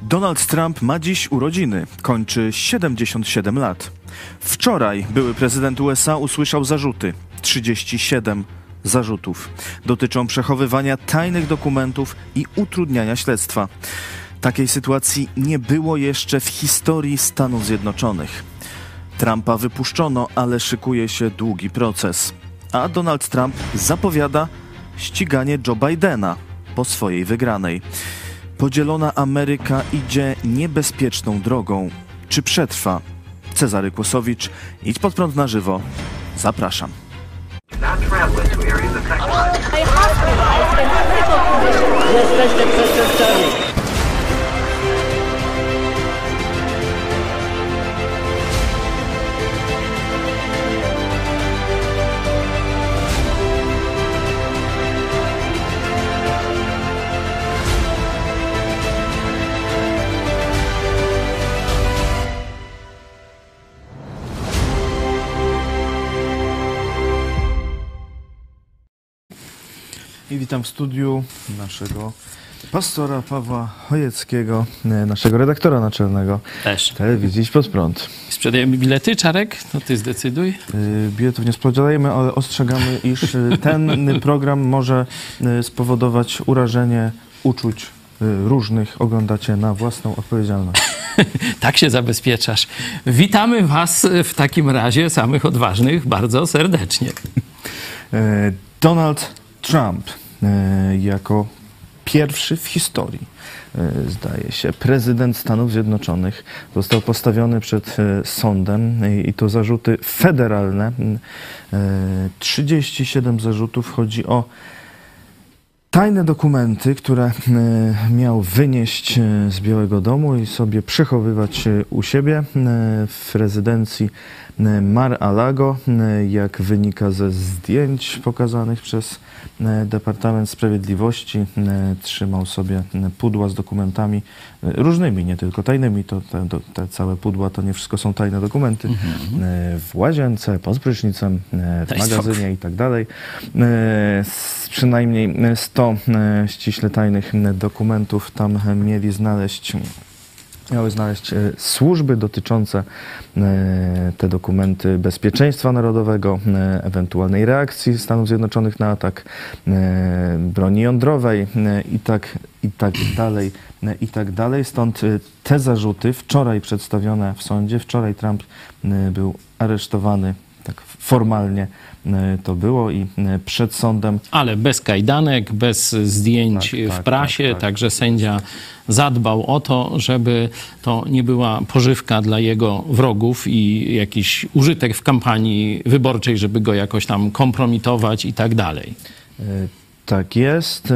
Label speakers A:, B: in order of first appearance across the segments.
A: Donald Trump ma dziś urodziny, kończy 77 lat. Wczoraj były prezydent USA usłyszał zarzuty. 37 zarzutów. Dotyczą przechowywania tajnych dokumentów i utrudniania śledztwa. Takiej sytuacji nie było jeszcze w historii Stanów Zjednoczonych. Trumpa wypuszczono, ale szykuje się długi proces. A Donald Trump zapowiada ściganie Joe Bidena po swojej wygranej. Podzielona Ameryka idzie niebezpieczną drogą. Czy przetrwa? Cezary Kłosowicz, Idź Pod Prąd na żywo. Zapraszam.
B: Jesteście przestępcami.
A: I witam w studiu naszego pastora Pawła Chojeckiego, naszego redaktora naczelnego
C: Też.
A: telewizji Idź Pod Prąd.
C: Sprzedajemy bilety, Czarek? No ty zdecyduj.
A: Biletów nie sprzedajemy, ale ostrzegamy, iż ten program może spowodować urażenie uczuć różnych. Oglądacie na własną odpowiedzialność.
C: Tak się zabezpieczasz. Witamy was w takim razie, samych odważnych, bardzo serdecznie.
A: Donald Trump jako pierwszy w historii, zdaje się, prezydent Stanów Zjednoczonych został postawiony przed sądem i to zarzuty federalne. 37 zarzutów. Chodzi o tajne dokumenty, które miał wynieść z Białego Domu i sobie przechowywać u siebie w rezydencji Mar-a-Lago. Jak wynika ze zdjęć pokazanych przez Departament Sprawiedliwości, trzymał sobie pudła z dokumentami różnymi, nie tylko tajnymi. Te całe pudła to nie wszystko są tajne dokumenty. W łazience, pod prysznicem, w magazynie i tak dalej. Przynajmniej 100 ściśle tajnych dokumentów tam miały znaleźć służby dotyczące te dokumenty bezpieczeństwa narodowego, ewentualnej reakcji Stanów Zjednoczonych na atak, broni jądrowej i tak dalej. Stąd te zarzuty wczoraj przedstawione w sądzie. Wczoraj Trump był aresztowany, tak formalnie to było, i przed sądem. Ale
C: bez kajdanek, bez zdjęć w prasie, także sędzia zadbał o to, żeby to nie była pożywka dla jego wrogów i jakiś użytek w kampanii wyborczej, żeby go jakoś tam kompromitować i tak dalej.
A: Tak jest.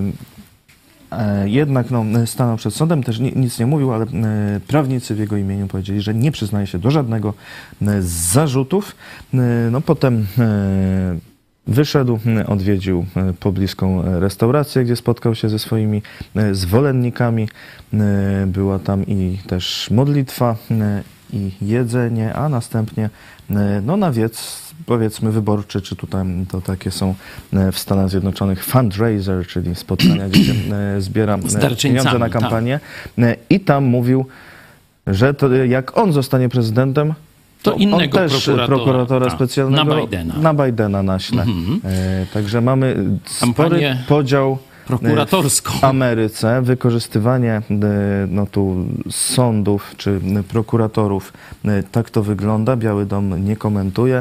A: Jednak stanął przed sądem, też nic nie mówił, ale prawnicy w jego imieniu powiedzieli, że nie przyznaje się do żadnego z zarzutów. Potem wyszedł, odwiedził pobliską restaurację, gdzie spotkał się ze swoimi zwolennikami. Była tam i też modlitwa i jedzenie, a następnie na wiec, powiedzmy, wyborczy, czy tutaj to takie są w Stanach Zjednoczonych fundraiser, czyli spotkania, gdzie się zbiera pieniądze na kampanię. I tam mówił, że to jak on zostanie prezydentem,
C: to innego
A: on też prokuratora specjalnego na Bidena naśle. Także mamy spory podział
C: prokuratorską
A: w Ameryce, wykorzystywanie tu sądów czy prokuratorów. Tak to wygląda. Biały Dom nie komentuje,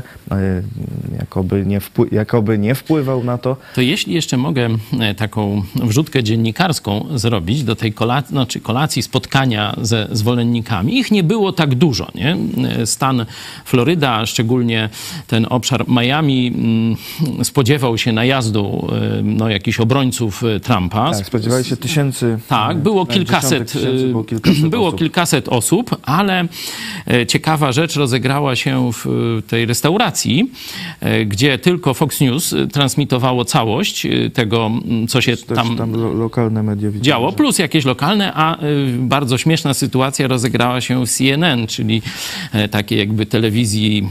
A: jakoby nie wpływał na to.
C: To jeśli jeszcze mogę taką wrzutkę dziennikarską zrobić do tej kolacji, spotkania ze zwolennikami. Ich nie było tak dużo, nie? Stan Floryda, szczególnie ten obszar Miami, spodziewał się najazdu jakichś obrońców Trumpa.
A: Tak, spodziewali się tysięcy.
C: Tak, było kilkaset osób, ale ciekawa rzecz rozegrała się w tej restauracji, gdzie tylko Fox News transmitowało całość tego, co się tam
A: lokalne media
C: działo, plus jakieś lokalne, a bardzo śmieszna sytuacja rozegrała się w CNN, czyli takiej jakby telewizji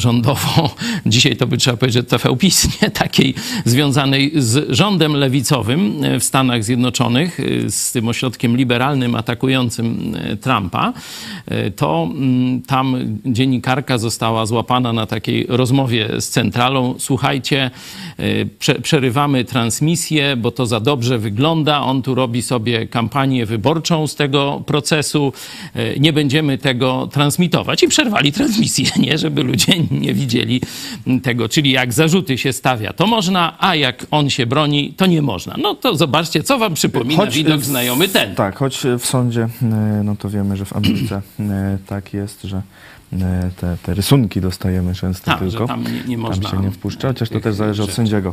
C: rządowo, dzisiaj to by trzeba powiedzieć, że TVPiS, nie? Takiej związanej z rządem lewicowym, wyborczym w Stanach Zjednoczonych z tym ośrodkiem liberalnym atakującym Trumpa, to tam dziennikarka została złapana na takiej rozmowie z centralą. Słuchajcie, przerywamy transmisję, bo to za dobrze wygląda. On tu robi sobie kampanię wyborczą z tego procesu. Nie będziemy tego transmitować. I przerwali transmisję, nie? Żeby ludzie nie widzieli tego. Czyli jak zarzuty się stawia, to można, a jak on się broni, to nie można. No to zobaczcie, co wam przypomina widok znajomy ten.
A: Tak, choć w sądzie, no to wiemy, że w Ameryce tak jest, że te rysunki dostajemy często
C: tak,
A: tylko.
C: Że tam nie można.
A: Tam się nie wpuszcza, chociaż to też zależy od sędziego.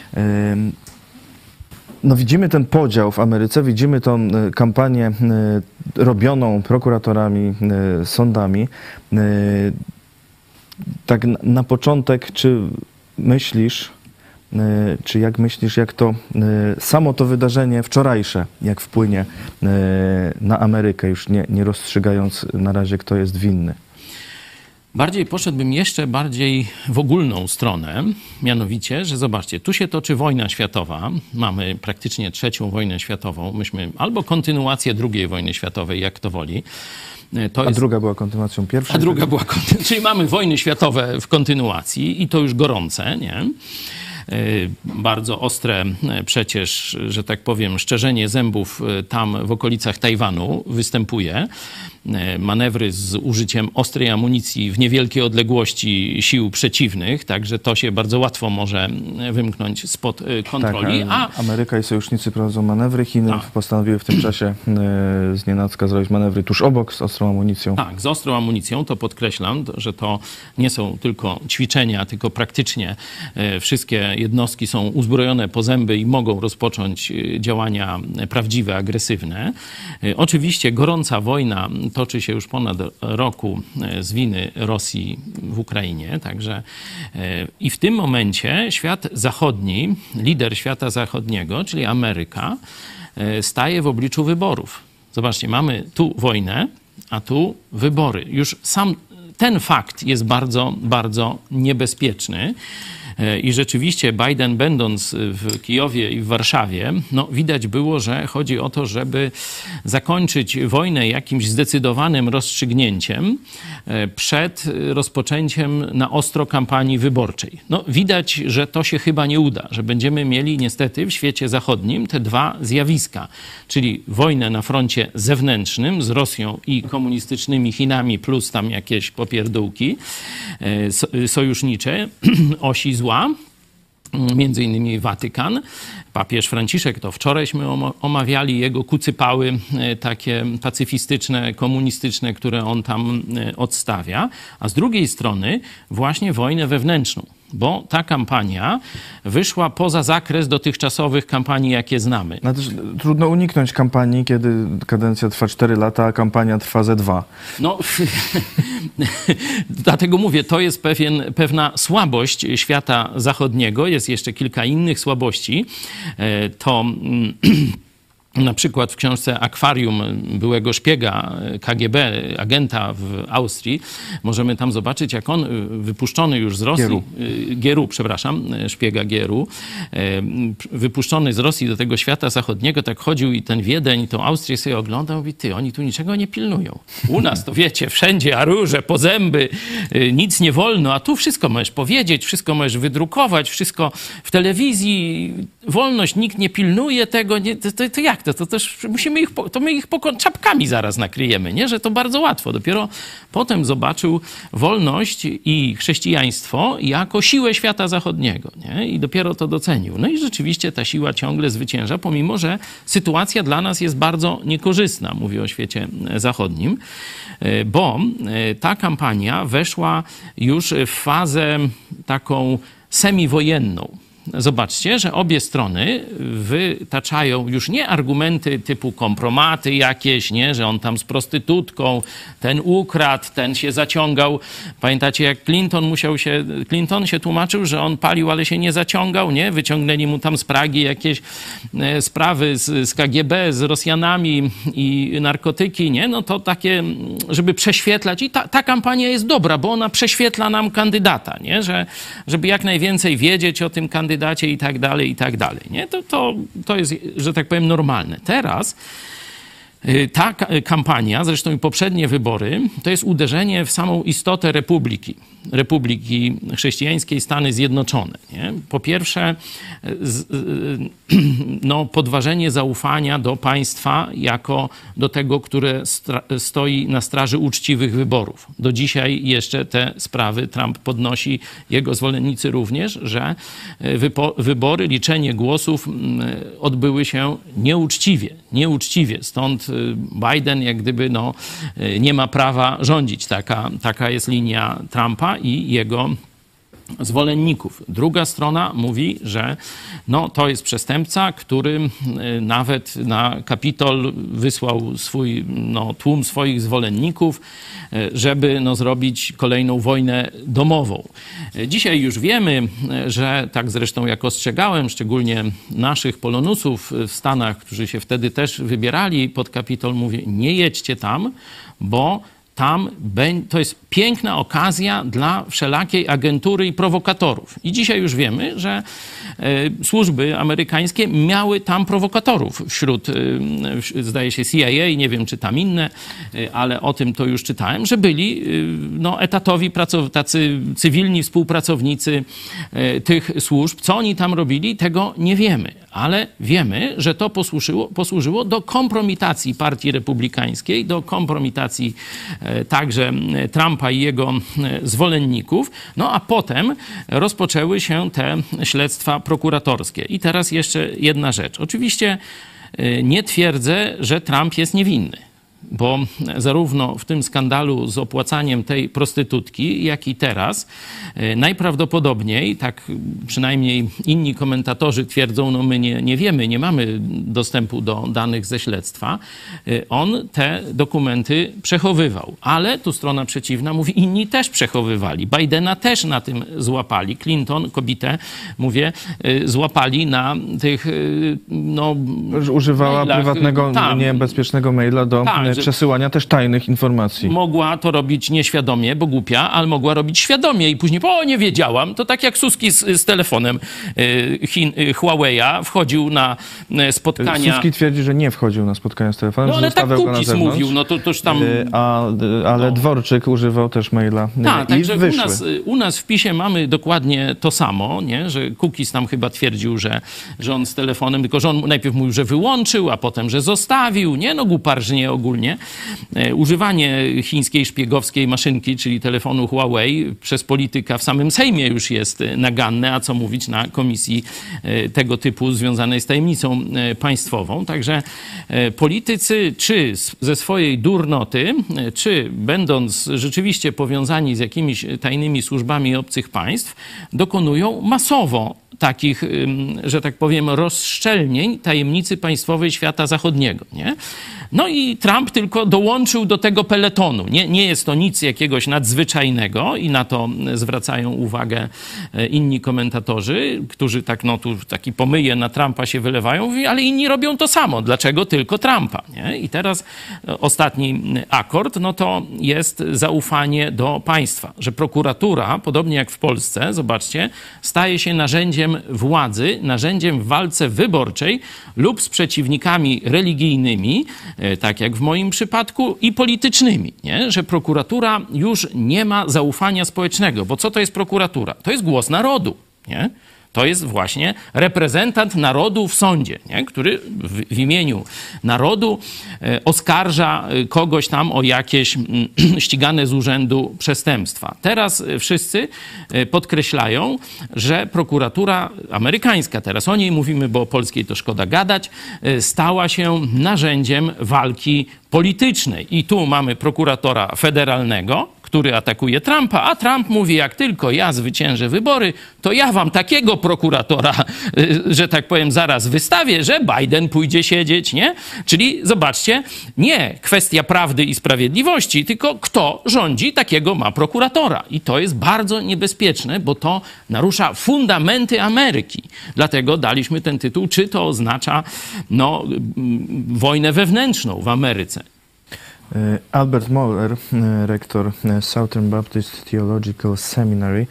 A: No widzimy ten podział w Ameryce, widzimy tą kampanię robioną prokuratorami, sądami. Tak na początek, czy myślisz, jak to samo to wydarzenie wczorajsze, jak wpłynie na Amerykę, już nie rozstrzygając na razie, kto jest winny?
C: Bardziej poszedłbym jeszcze bardziej w ogólną stronę, mianowicie, że zobaczcie, tu się toczy wojna światowa, mamy praktycznie trzecią wojnę światową, myśmy albo kontynuację II wojny światowej, jak to woli.
A: Druga była kontynuacją pierwszej?
C: A druga była kontynuacją, czyli mamy wojny światowe w kontynuacji i to już gorące, nie? Bardzo ostre przecież, że tak powiem, szczerzenie zębów tam w okolicach Tajwanu występuje. Manewry z użyciem ostrej amunicji w niewielkiej odległości sił przeciwnych, także to się bardzo łatwo może wymknąć spod kontroli.
A: Tak, Ameryka i sojusznicy prowadzą manewry. Chiny postanowiły w tym czasie znienacka zrobić manewry tuż obok z ostrą amunicją.
C: Tak, z ostrą amunicją, to podkreślam, że to nie są tylko ćwiczenia, tylko praktycznie wszystkie jednostki są uzbrojone po zęby i mogą rozpocząć działania prawdziwe, agresywne. Oczywiście gorąca wojna toczy się już ponad roku z winy Rosji w Ukrainie. Także i w tym momencie świat zachodni, lider świata zachodniego, czyli Ameryka, staje w obliczu wyborów. Zobaczcie, mamy tu wojnę, a tu wybory. Już sam ten fakt jest bardzo, bardzo niebezpieczny. I rzeczywiście Biden, będąc w Kijowie i w Warszawie, no widać było, że chodzi o to, żeby zakończyć wojnę jakimś zdecydowanym rozstrzygnięciem przed rozpoczęciem na ostro kampanii wyborczej. No widać, że to się chyba nie uda, że będziemy mieli niestety w świecie zachodnim te dwa zjawiska, czyli wojnę na froncie zewnętrznym z Rosją i komunistycznymi Chinami plus tam jakieś popierdółki sojusznicze, osi zła, między innymi Watykan. Papież Franciszek, to wczorajśmy omawiali jego kucypały takie pacyfistyczne, komunistyczne, które on tam odstawia, a z drugiej strony właśnie wojnę wewnętrzną, bo ta kampania wyszła poza zakres dotychczasowych kampanii, jakie znamy.
A: No też trudno uniknąć kampanii, kiedy kadencja trwa 4 lata, a kampania trwa ze 2.
C: No, dlatego mówię, to jest pewna słabość świata zachodniego. Jest jeszcze kilka innych słabości. To na przykład w książce Akwarium byłego szpiega KGB, agenta w Austrii, możemy tam zobaczyć, jak on wypuszczony już z Rosji, Gieru, szpiega Gieru, wypuszczony z Rosji do tego świata zachodniego, tak chodził i ten Wiedeń, tą Austrię sobie oglądał, mówi, ty, oni tu niczego nie pilnują. U nas to wiecie, wszędzie aruże, po zęby, nic nie wolno, a tu wszystko możesz powiedzieć, wszystko możesz wydrukować, wszystko w telewizji, wolność, nikt nie pilnuje tego, nie, to jak? To też musimy my ich czapkami zaraz nakryjemy, nie? Że to bardzo łatwo. Dopiero potem zobaczył wolność i chrześcijaństwo jako siłę świata zachodniego, nie? I dopiero to docenił. No i rzeczywiście ta siła ciągle zwycięża, pomimo że sytuacja dla nas jest bardzo niekorzystna, mówię o świecie zachodnim, bo ta kampania weszła już w fazę taką semiwojenną. Zobaczcie, że obie strony wytaczają już nie argumenty typu kompromaty jakieś, nie, że on tam z prostytutką, ten ukradł, ten się zaciągał. Pamiętacie, jak Clinton się tłumaczył, że on palił, ale się nie zaciągał, nie? Wyciągnęli mu tam z Pragi jakieś sprawy z KGB, z Rosjanami i narkotyki, nie? No to takie, żeby prześwietlać. I ta kampania jest dobra, bo ona prześwietla nam kandydata, nie? Żeby jak najwięcej wiedzieć o tym kandydacie, kandydacie i tak dalej, nie? To jest, że tak powiem, normalne. Teraz ta kampania, zresztą i poprzednie wybory, to jest uderzenie w samą istotę Republiki Chrześcijańskiej Stany Zjednoczone. Nie? Po pierwsze, podważenie zaufania do państwa jako do tego, które stoi na straży uczciwych wyborów. Do dzisiaj jeszcze te sprawy Trump podnosi, jego zwolennicy również, że wybory, liczenie głosów odbyły się nieuczciwie. Stąd Biden jak gdyby nie ma prawa rządzić. Taka jest linia Trumpa i jego zwolenników. Druga strona mówi, że to jest przestępca, który nawet na Kapitol wysłał swój tłum swoich zwolenników, żeby zrobić kolejną wojnę domową. Dzisiaj już wiemy, że tak zresztą jak ostrzegałem, szczególnie naszych polonusów w Stanach, którzy się wtedy też wybierali pod Kapitol, mówię, nie jedźcie tam, bo tam to jest piękna okazja dla wszelakiej agentury i prowokatorów. I dzisiaj już wiemy, że służby amerykańskie miały tam prowokatorów wśród, zdaje się, CIA, nie wiem czy tam inne, ale o tym to już czytałem, że byli etatowi tacy cywilni współpracownicy tych służb. Co oni tam robili, tego nie wiemy. Ale wiemy, że to posłużyło do kompromitacji partii republikańskiej, do kompromitacji także Trumpa i jego zwolenników. A potem rozpoczęły się te śledztwa prokuratorskie. I teraz jeszcze jedna rzecz. Oczywiście nie twierdzę, że Trump jest niewinny. Bo zarówno w tym skandalu z opłacaniem tej prostytutki, jak i teraz najprawdopodobniej, tak przynajmniej inni komentatorzy twierdzą, my nie wiemy, nie mamy dostępu do danych ze śledztwa, on te dokumenty przechowywał. Ale tu strona przeciwna mówi, inni też przechowywali. Bidena też na tym złapali. Clinton, kobietę, mówię, złapali na tych
A: używała
C: mailach,
A: prywatnego, niebezpiecznego maila do przesyłania też tajnych informacji.
C: Mogła to robić nieświadomie, bo głupia, ale mogła robić świadomie i później, nie wiedziałam. To tak jak Suski z telefonem Huawei'a wchodził na spotkania.
A: Suski twierdzi, że nie wchodził na spotkania z telefonem, że
C: ale tak Kukiz mówił, to już tam...
A: Ale Dworczyk używał też maila i
C: także
A: wyszły.
C: U nas w PiS-ie mamy dokładnie to samo, nie? Że Kukiz tam chyba twierdził, że on z telefonem, tylko że on najpierw mówił, że wyłączył, a potem, że zostawił, nie? Guparżnie ogólnie. Używanie chińskiej szpiegowskiej maszynki, czyli telefonu Huawei przez polityka w samym Sejmie już jest naganne, a co mówić na komisji tego typu związanej z tajemnicą państwową. Także politycy czy ze swojej durnoty, czy będąc rzeczywiście powiązani z jakimiś tajnymi służbami obcych państw, dokonują masowo takich, że tak powiem, rozszczelnień tajemnicy państwowej świata zachodniego, nie? I Trump tylko dołączył do tego peletonu. Nie jest to nic jakiegoś nadzwyczajnego i na to zwracają uwagę inni komentatorzy, którzy tu taki pomyje na Trumpa się wylewają, ale inni robią to samo. Dlaczego tylko Trumpa, nie? I teraz ostatni akord, to jest zaufanie do państwa, że prokuratura, podobnie jak w Polsce, zobaczcie, staje się narzędziem władzy, narzędziem w walce wyborczej lub z przeciwnikami religijnymi, tak jak w moim przypadku, i politycznymi, nie? Że prokuratura już nie ma zaufania społecznego, bo co to jest prokuratura? To jest głos narodu, nie? To jest właśnie reprezentant narodu w sądzie, nie? Który w imieniu narodu oskarża kogoś tam o jakieś ścigane z urzędu przestępstwa. Teraz wszyscy podkreślają, że prokuratura amerykańska, teraz o niej mówimy, bo o polskiej to szkoda gadać, stała się narzędziem walki politycznej. I tu mamy prokuratora federalnego, który atakuje Trumpa, a Trump mówi, jak tylko ja zwyciężę wybory, to ja wam takiego prokuratora, że tak powiem, zaraz wystawię, że Biden pójdzie siedzieć, nie? Czyli zobaczcie, nie kwestia prawdy i sprawiedliwości, tylko kto rządzi, takiego ma prokuratora. I to jest bardzo niebezpieczne, bo to narusza fundamenty Ameryki. Dlatego daliśmy ten tytuł, czy to oznacza wojnę wewnętrzną w Ameryce.
A: Albert Mohler, rektor Southern Baptist Theological Seminary,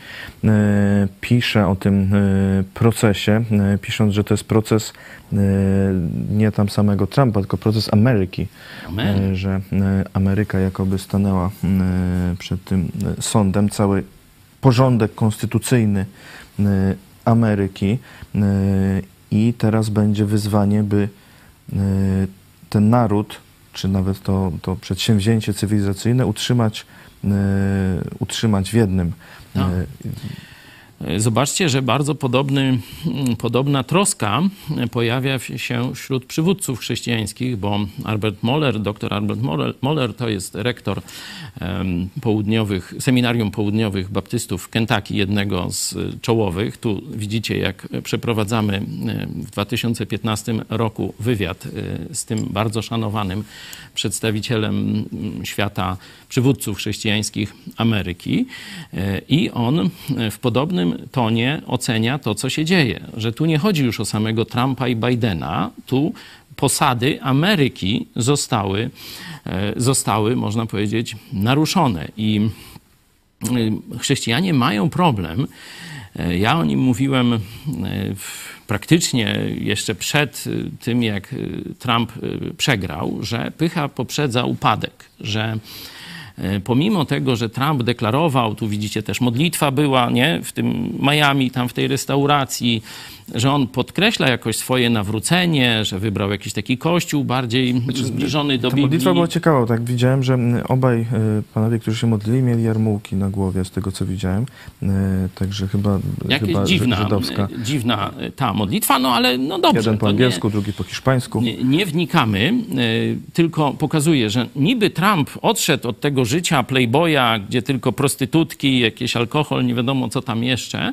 A: pisze o tym procesie, pisząc, że to jest proces nie tam samego Trumpa, tylko proces Ameryki. Amen. Że Ameryka jakoby stanęła przed tym sądem, cały porządek konstytucyjny Ameryki i teraz będzie wyzwanie, by ten naród, czy nawet to przedsięwzięcie cywilizacyjne utrzymać w jednym.
C: No. Zobaczcie, że bardzo podobna troska pojawia się wśród przywódców chrześcijańskich, bo dr Albert Mohler to jest rektor seminarium południowych baptystów w Kentucky, jednego z czołowych. Tu widzicie, jak przeprowadzamy w 2015 roku wywiad z tym bardzo szanowanym przedstawicielem świata przywódców chrześcijańskich Ameryki. I on w podobnym tonie ocenia to, co się dzieje. Że tu nie chodzi już o samego Trumpa i Bidena, tu posady Ameryki zostały, można powiedzieć, naruszone. I chrześcijanie mają problem. Ja o nim mówiłem praktycznie jeszcze przed tym, jak Trump przegrał, że pycha poprzedza upadek, że pomimo tego, że Trump deklarował, tu widzicie też modlitwa była, nie? W tym Miami, tam w tej restauracji, że on podkreśla jakoś swoje nawrócenie, że wybrał jakiś taki kościół bardziej zbliżony do Biblii.
A: Modlitwa była ciekawa, tak widziałem, że obaj panowie, którzy się modlili, mieli jarmułki na głowie, z tego co widziałem, także chyba
C: dziwna ta modlitwa, no ale no dobrze.
A: Jeden po angielsku, drugi po hiszpańsku.
C: Nie wnikamy, tylko pokazuje, że niby Trump odszedł od tego życia playboya, gdzie tylko prostytutki, jakiś alkohol, nie wiadomo co tam jeszcze,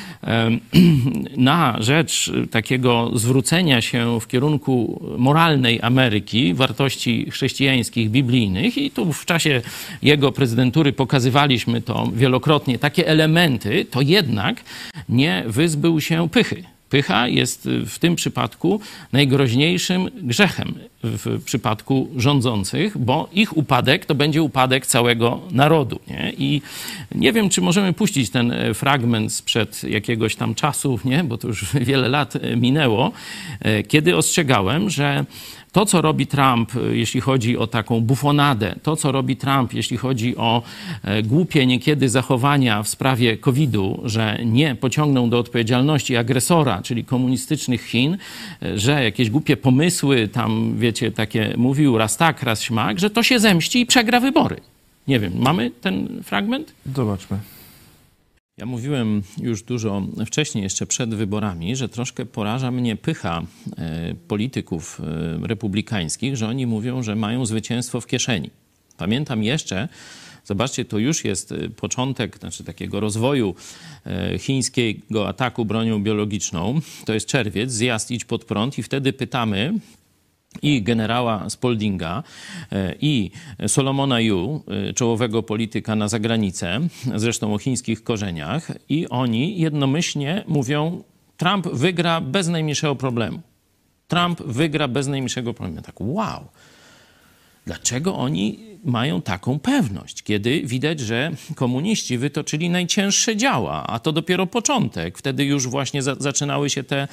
C: na rzecz takiego zwrócenia się w kierunku moralnej Ameryki, wartości chrześcijańskich, biblijnych, i tu w czasie jego prezydentury pokazywaliśmy to wielokrotnie, takie elementy, to jednak nie wyzbył się pychy. Pycha jest w tym przypadku najgroźniejszym grzechem w przypadku rządzących, bo ich upadek to będzie upadek całego narodu. Nie? I nie wiem, czy możemy puścić ten fragment sprzed jakiegoś tam czasu, nie? Bo to już wiele lat minęło, kiedy ostrzegałem, że to, co robi Trump, jeśli chodzi o taką bufonadę, to, co robi Trump, jeśli chodzi o głupie niekiedy zachowania w sprawie COVID-u, że nie pociągną do odpowiedzialności agresora, czyli komunistycznych Chin, że jakieś głupie pomysły, tam wiecie, takie mówił raz tak, raz śmak, że to się zemści i przegra wybory. Nie wiem, mamy ten fragment?
A: Zobaczmy.
C: Ja mówiłem już dużo wcześniej, jeszcze przed wyborami, że troszkę poraża mnie pycha polityków republikańskich, że oni mówią, że mają zwycięstwo w kieszeni. Pamiętam jeszcze, zobaczcie, to już jest początek takiego rozwoju chińskiego ataku bronią biologiczną. To jest czerwiec, zjazd Idź pod prąd i wtedy pytamy i generała Spaldinga, i Solomona Yu, czołowego polityka na zagranicę, zresztą o chińskich korzeniach, i oni jednomyślnie mówią, Trump wygra bez najmniejszego problemu. Trump wygra bez najmniejszego problemu. Tak, wow. Dlaczego oni mają taką pewność, kiedy widać, że komuniści wytoczyli najcięższe działa, a to dopiero początek. Wtedy już właśnie zaczynały się te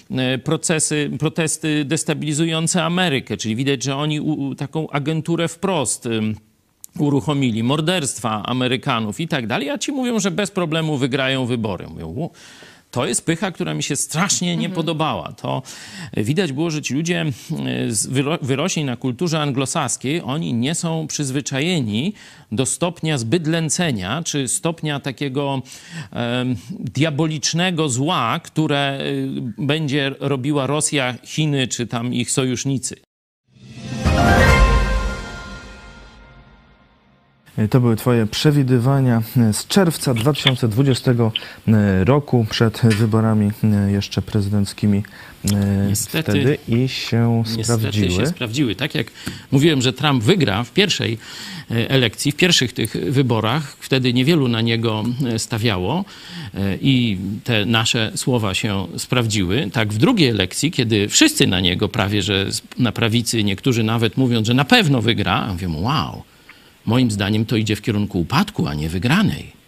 C: protesty destabilizujące Amerykę, czyli widać, że oni taką agenturę wprost uruchomili, morderstwa Amerykanów i tak dalej, a ci mówią, że bez problemu wygrają wybory. Mówią, to jest pycha, która mi się strasznie nie podobała. To widać było, że ci ludzie wyrośli na kulturze anglosaskiej, oni nie są przyzwyczajeni do stopnia zbydlęcenia, czy stopnia takiego diabolicznego zła, które będzie robiła Rosja, Chiny, czy tam ich sojusznicy.
A: To były twoje przewidywania z czerwca 2020 roku przed wyborami jeszcze prezydenckimi
C: Niestety,
A: wtedy i się sprawdziły.
C: Niestety się sprawdziły. Tak jak mówiłem, że Trump wygra w pierwszej elekcji, w pierwszych tych wyborach, wtedy niewielu na niego stawiało i te nasze słowa się sprawdziły. Tak w drugiej elekcji, kiedy wszyscy na niego prawie, że na prawicy, niektórzy nawet mówiąc, że na pewno wygra, a mówię, wow, moim zdaniem to idzie w kierunku upadku, a nie wygranej.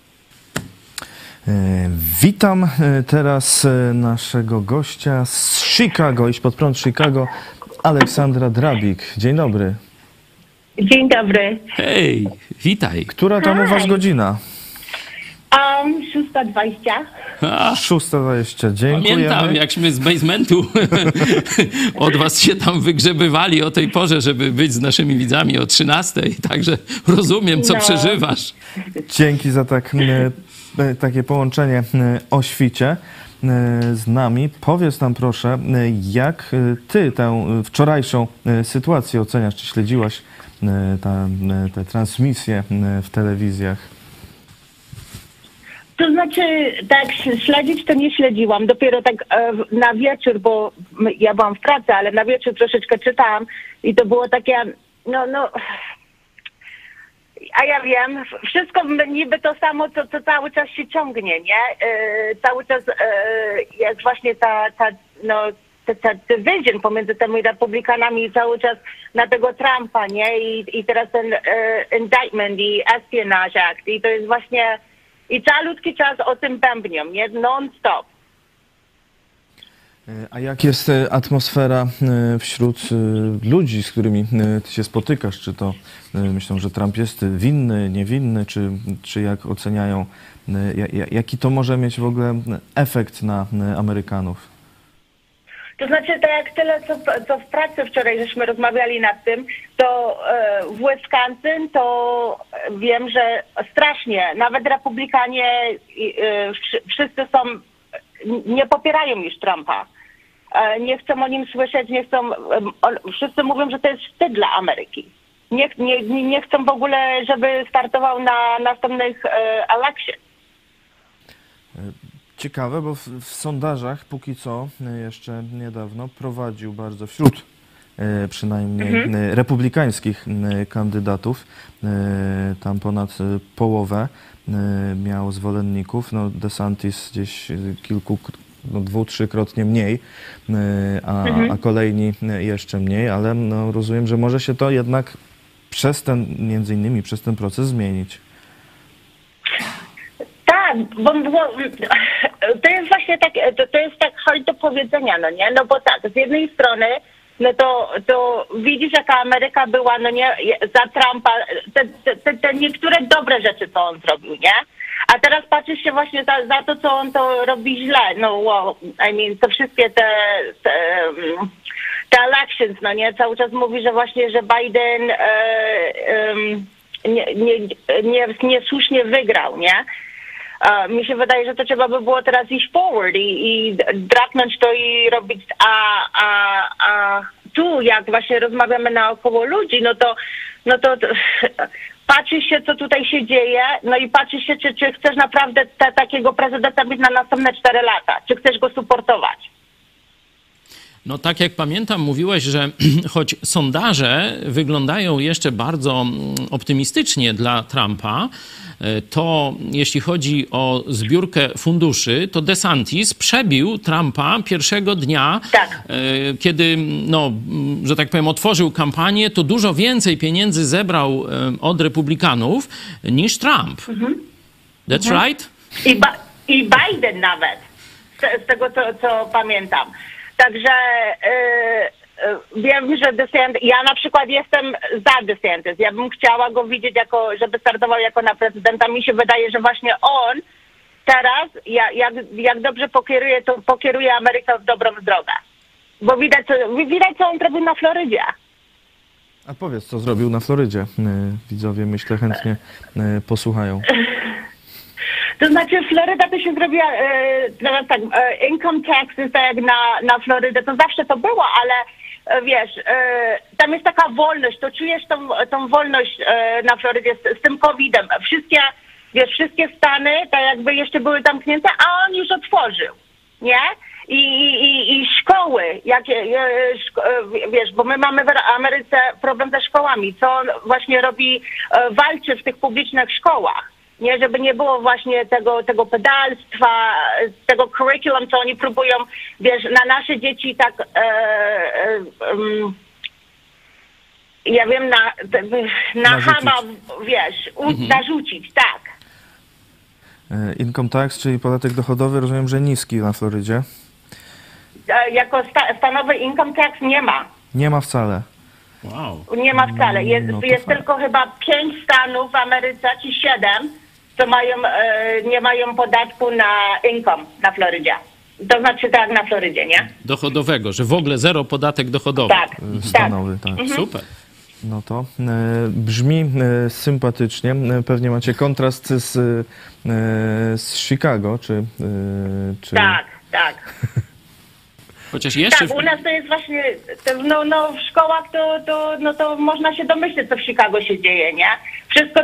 A: Witam teraz naszego gościa z Chicago, iść pod prąd Chicago, Aleksandra Drabik. Dzień dobry.
D: Dzień dobry.
C: Hej, witaj.
A: Która tam u was godzina?
D: 6:20.
A: 6:20. Dziękujemy.
C: Pamiętam, jakśmy z basementu od was się tam wygrzebywali o tej porze, żeby być z naszymi widzami o 13:00. Także rozumiem, co przeżywasz.
A: Dzięki za takie połączenie o świcie z nami. Powiedz nam proszę, jak ty tę wczorajszą sytuację oceniasz? Czy śledziłaś te transmisje w telewizjach?
D: To znaczy, tak śledzić to nie śledziłam. Dopiero tak na wieczór, bo ja byłam w pracy, ale na wieczór troszeczkę czytałam i to było takie, a ja wiem, wszystko niby to samo, co cały czas się ciągnie, nie? Cały czas jest właśnie ta division pomiędzy tymi republikanami cały czas na tego Trumpa, nie? I teraz ten indictment i espionage act i to jest właśnie i calutki czas o tym bębnią, nie? Non-stop.
A: A jak jest atmosfera wśród ludzi, z którymi ty się spotykasz? Czy to myślą, że Trump jest winny, niewinny, czy jak oceniają, jaki to może mieć w ogóle efekt na Amerykanów?
D: To znaczy, tak jak tyle, co w pracy wczoraj żeśmy rozmawiali nad tym, to w Wisconsin to wiem, że strasznie, nawet republikanie wszyscy nie popierają już Trumpa. Nie chcą o nim słyszeć, nie chcą, wszyscy mówią, że to jest wstyd dla Ameryki. Nie chcą w ogóle, żeby startował na następnych election.
A: Ciekawe, bo w sondażach póki co jeszcze niedawno prowadził bardzo wśród przynajmniej republikańskich kandydatów. Tam ponad połowę miał zwolenników. No DeSantis gdzieś dwu-trzykrotnie mniej, a kolejni jeszcze mniej, ale no, rozumiem, że może się to jednak między innymi przez ten proces zmienić.
D: Tak, bo to jest właśnie tak, to jest tak hard do powiedzenia, no nie? No bo tak, z jednej strony, no to widzisz, jaka Ameryka była, no nie, za Trumpa, te niektóre dobre rzeczy, co on zrobił, nie? A teraz patrzysz się właśnie za to, co on to robi źle. No, to wszystkie te elections, no nie? Cały czas mówi, że właśnie, że Biden niesłusznie wygrał, nie? Mi się wydaje, że to trzeba by było teraz iść forward i drapnąć to i robić, a tu jak właśnie rozmawiamy naokoło ludzi, no to patrzy się, co tutaj się dzieje, no i patrzy się, czy chcesz naprawdę takiego prezydenta mieć na następne 4 lata, czy chcesz go supportować.
C: No tak jak pamiętam, mówiłeś, że choć sondaże wyglądają jeszcze bardzo optymistycznie dla Trumpa, to jeśli chodzi o zbiórkę funduszy, to DeSantis przebił Trumpa pierwszego dnia,
D: tak,
C: kiedy, no, że tak powiem, otworzył kampanię, to dużo więcej pieniędzy zebrał od republikanów niż Trump. That's right?
D: I Biden nawet, z tego co pamiętam. Także wiem, że DeSantis, ja na przykład jestem za DeSantis. Ja bym chciała go widzieć, żeby startował jako na prezydenta. Mi się wydaje, że właśnie on teraz, jak dobrze pokieruje, to pokieruje Amerykę w dobrą drogę. Bo widać, co on zrobił na Florydzie.
A: A powiedz, co zrobił na Florydzie. Widzowie, myślę, chętnie posłuchają.
D: To znaczy Floryda to się zrobiła, income taxes tak jak na Florydę, to zawsze to było, ale wiesz, tam jest taka wolność, to czujesz tą wolność na Florydzie z tym COVID-em. Wszystkie stany tak jakby jeszcze były zamknięte, a on już otworzył, nie? I szkoły, wiesz, bo my mamy w Ameryce problem ze szkołami, co on właśnie robi, walczy w tych publicznych szkołach, nie, żeby nie było właśnie tego pedalstwa, tego curriculum, co oni próbują, wiesz, na nasze dzieci tak, ja wiem, na chama, wiesz, narzucić, tak.
A: Income tax, czyli podatek dochodowy, rozumiem, że niski na Florydzie.
D: Jako stanowy income tax nie ma.
A: Nie ma wcale.
C: Wow.
D: Nie ma wcale. Jest tylko chyba 5 stanów w Ameryce, czy 7, co nie mają podatku na income na Florydzie. To znaczy tak jak na Florydzie, nie?
C: Dochodowego, że w ogóle zero podatek dochodowy.
D: Tak.
A: Stanowy, tak.
C: Super.
A: No to brzmi sympatycznie. Pewnie macie kontrast z Chicago, czy... Tak.
C: Chociaż jeszcze...
D: Tak, u nas to jest właśnie, w szkołach to można się domyśleć, co w Chicago się dzieje, nie? Wszystko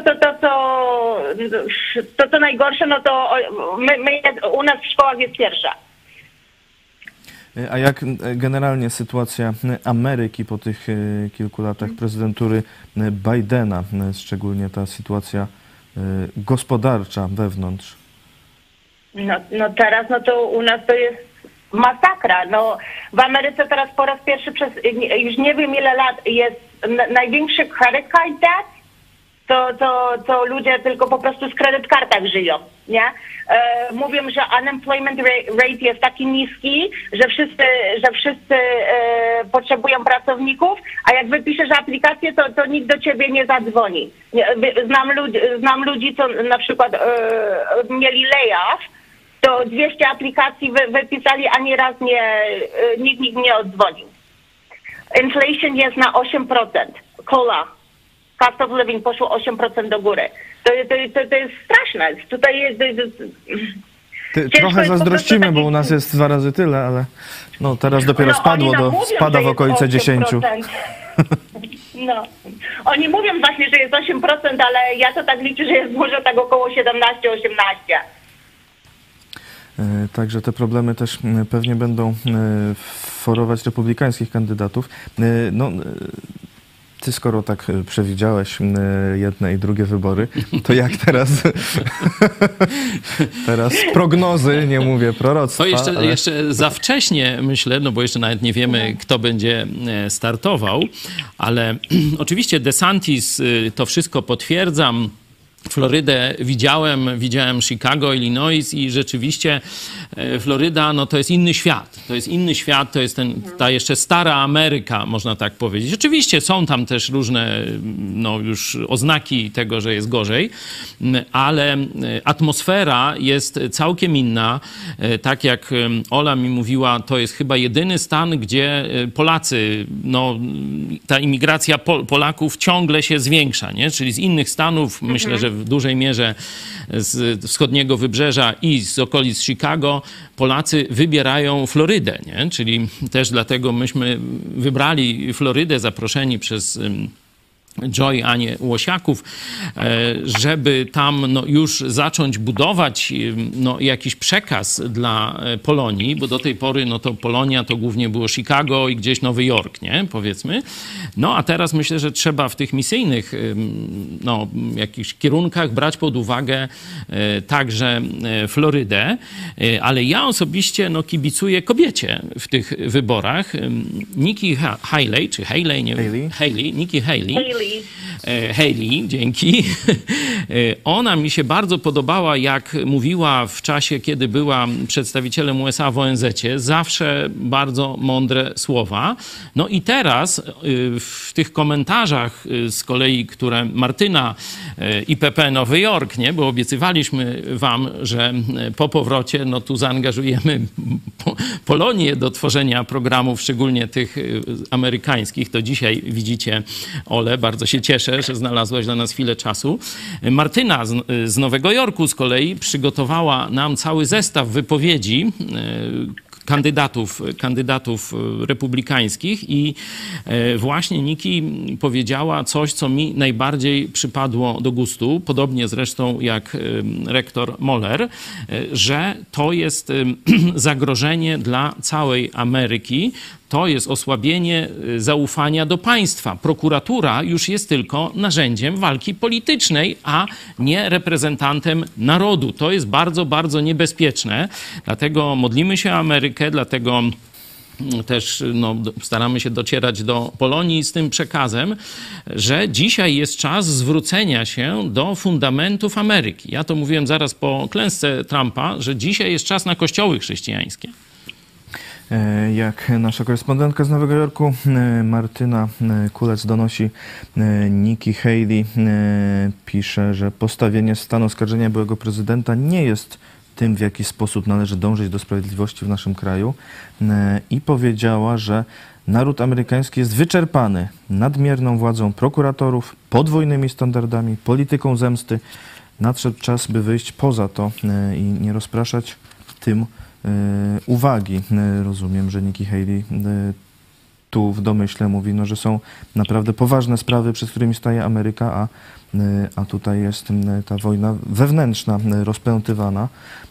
D: to co najgorsze, no to u nas w szkołach jest pierwsza.
A: A jak generalnie sytuacja Ameryki po tych kilku latach prezydentury Bidena, szczególnie ta sytuacja gospodarcza wewnątrz?
D: No teraz, to u nas to jest masakra. No, w Ameryce teraz po raz pierwszy przez już nie wiem ile lat jest największy credit card debt, to ludzie tylko po prostu z credit kartach żyją, nie? Mówią, że unemployment rate jest taki niski, że wszyscy potrzebują pracowników, a jak wypiszesz aplikację, to nikt do ciebie nie zadzwoni. Znam ludzi, co na przykład mieli layoff, to 200 aplikacji wypisali, ani raz nikt nie odzwonił. Inflation jest na 8%. Cost of living poszło 8% do góry. To jest straszne. Tutaj jest...
A: Trochę zazdrościmy, bo u nas jest 2 razy tyle, ale teraz dopiero spada w okolice 10. No. Oni mówią właśnie, że jest 8%, ale ja to tak liczę, że jest może tak około 17-18%. Także te problemy też pewnie będą forować republikańskich kandydatów. Ty skoro tak przewidziałeś jedne i drugie wybory, to jak teraz prognozy, nie mówię proroctwa.
C: To jeszcze za wcześnie, myślę, bo jeszcze nawet nie wiemy, kto będzie startował, ale oczywiście DeSantis to wszystko potwierdzam. Florydę widziałem Chicago, Illinois i rzeczywiście Floryda, to jest inny świat. To jest inny świat, to jest ta jeszcze stara Ameryka, można tak powiedzieć. Rzeczywiście są tam też różne już oznaki tego, że jest gorzej, ale atmosfera jest całkiem inna. Tak jak Ola mi mówiła, to jest chyba jedyny stan, gdzie Polacy, ta imigracja Polaków ciągle się zwiększa, nie? Czyli z innych stanów, myślę, że w dużej mierze z wschodniego wybrzeża i z okolic Chicago Polacy wybierają Florydę, nie? Czyli też dlatego myśmy wybrali Florydę, zaproszeni przez Joy, Anię Łosiaków, żeby tam już zacząć budować jakiś przekaz dla Polonii, bo do tej pory to Polonia to głównie było Chicago i gdzieś Nowy Jork, nie? Powiedzmy. A teraz myślę, że trzeba w tych misyjnych jakichś kierunkach brać pod uwagę także Florydę, ale ja osobiście kibicuję kobiecie w tych wyborach. Nikki Haley, czy Haley, nie wiem. Nikki Haley, dzięki. Ona mi się bardzo podobała, jak mówiła w czasie, kiedy była przedstawicielem USA w ONZ-cie. Zawsze bardzo mądre słowa. I teraz w tych komentarzach z kolei, które Martyna IPP Nowy Jork, nie? Bo obiecywaliśmy wam, że po powrocie tu zaangażujemy Polonię do tworzenia programów, szczególnie tych amerykańskich. To dzisiaj widzicie, Ole, bardzo się cieszę, że znalazłaś dla nas chwilę czasu. Martyna z Nowego Jorku z kolei przygotowała nam cały zestaw wypowiedzi, kandydatów republikańskich i właśnie Nikki powiedziała coś, co mi najbardziej przypadło do gustu, podobnie zresztą jak rektor Moller, że to jest zagrożenie dla całej Ameryki, to jest osłabienie zaufania do państwa. Prokuratura już jest tylko narzędziem walki politycznej, a nie reprezentantem narodu. To jest bardzo, bardzo niebezpieczne. Dlatego modlimy się o Amerykę, dlatego też staramy się docierać do Polonii z tym przekazem, że dzisiaj jest czas zwrócenia się do fundamentów Ameryki. Ja to mówiłem zaraz po klęsce Trumpa, że dzisiaj jest czas na kościoły chrześcijańskie.
A: Jak nasza korespondentka z Nowego Jorku, Martyna Kulec, donosi, Nikki Haley pisze, że postawienie stanu oskarżenia byłego prezydenta nie jest tym, w jaki sposób należy dążyć do sprawiedliwości w naszym kraju, i powiedziała, że naród amerykański jest wyczerpany nadmierną władzą prokuratorów, podwójnymi standardami, polityką zemsty. Nadszedł czas, by wyjść poza to i nie rozpraszać tym uwagi. Rozumiem, że Nikki Haley tu w domyśle mówi, że są naprawdę poważne sprawy, przed którymi staje Ameryka, a tutaj jest ta wojna wewnętrzna rozpętywana.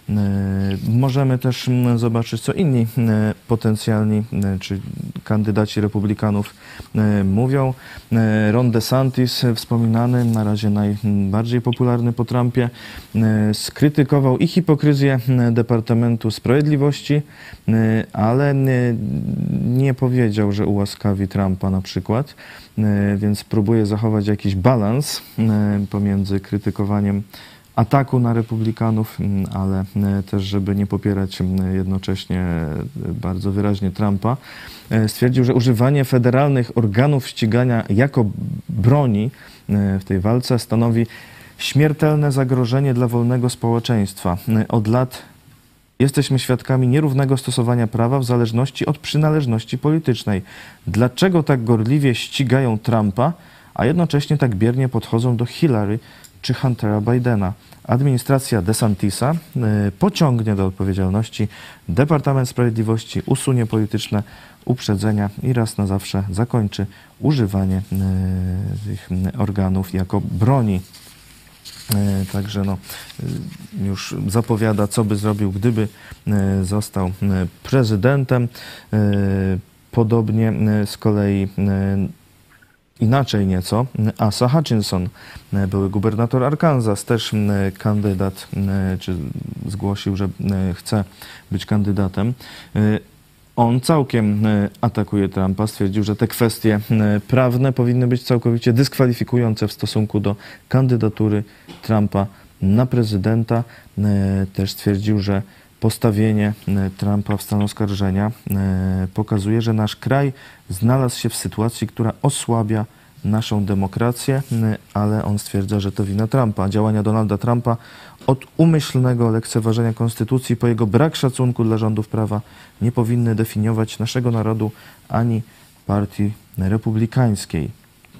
A: Możemy też zobaczyć, co inni potencjalni, czy kandydaci republikanów mówią. Ron DeSantis, wspominany, na razie najbardziej popularny po Trumpie, skrytykował i hipokryzję Departamentu Sprawiedliwości, ale nie powiedział, że ułaskawi Trumpa na przykład, więc próbuje zachować jakiś balans pomiędzy krytykowaniem ataku na republikanów, ale też, żeby nie popierać jednocześnie bardzo wyraźnie Trumpa. Stwierdził, że używanie federalnych organów ścigania jako broni w tej walce stanowi śmiertelne zagrożenie dla wolnego społeczeństwa. Od lat jesteśmy świadkami nierównego stosowania prawa w zależności od przynależności politycznej. Dlaczego tak gorliwie ścigają Trumpa, a jednocześnie tak biernie podchodzą do Hillary czy Huntera Bidena? Administracja DeSantisa pociągnie do odpowiedzialności Departament Sprawiedliwości, usunie polityczne uprzedzenia i raz na zawsze zakończy używanie tych organów jako broni. Także już zapowiada, co by zrobił, gdyby został prezydentem. Podobnie z kolei inaczej nieco Asa Hutchinson, były gubernator Arkansas, też kandydat, czy zgłosił, że chce być kandydatem. On całkiem atakuje Trumpa, stwierdził, że te kwestie prawne powinny być całkowicie dyskwalifikujące w stosunku do kandydatury Trumpa na prezydenta. Też stwierdził, że postawienie Trumpa w stan oskarżenia pokazuje, że nasz kraj znalazł się w sytuacji, która osłabia naszą demokrację, ale on stwierdza, że to wina Trumpa. Działania Donalda Trumpa od umyślnego lekceważenia konstytucji po jego brak szacunku dla rządów prawa nie powinny definiować naszego narodu ani partii republikańskiej.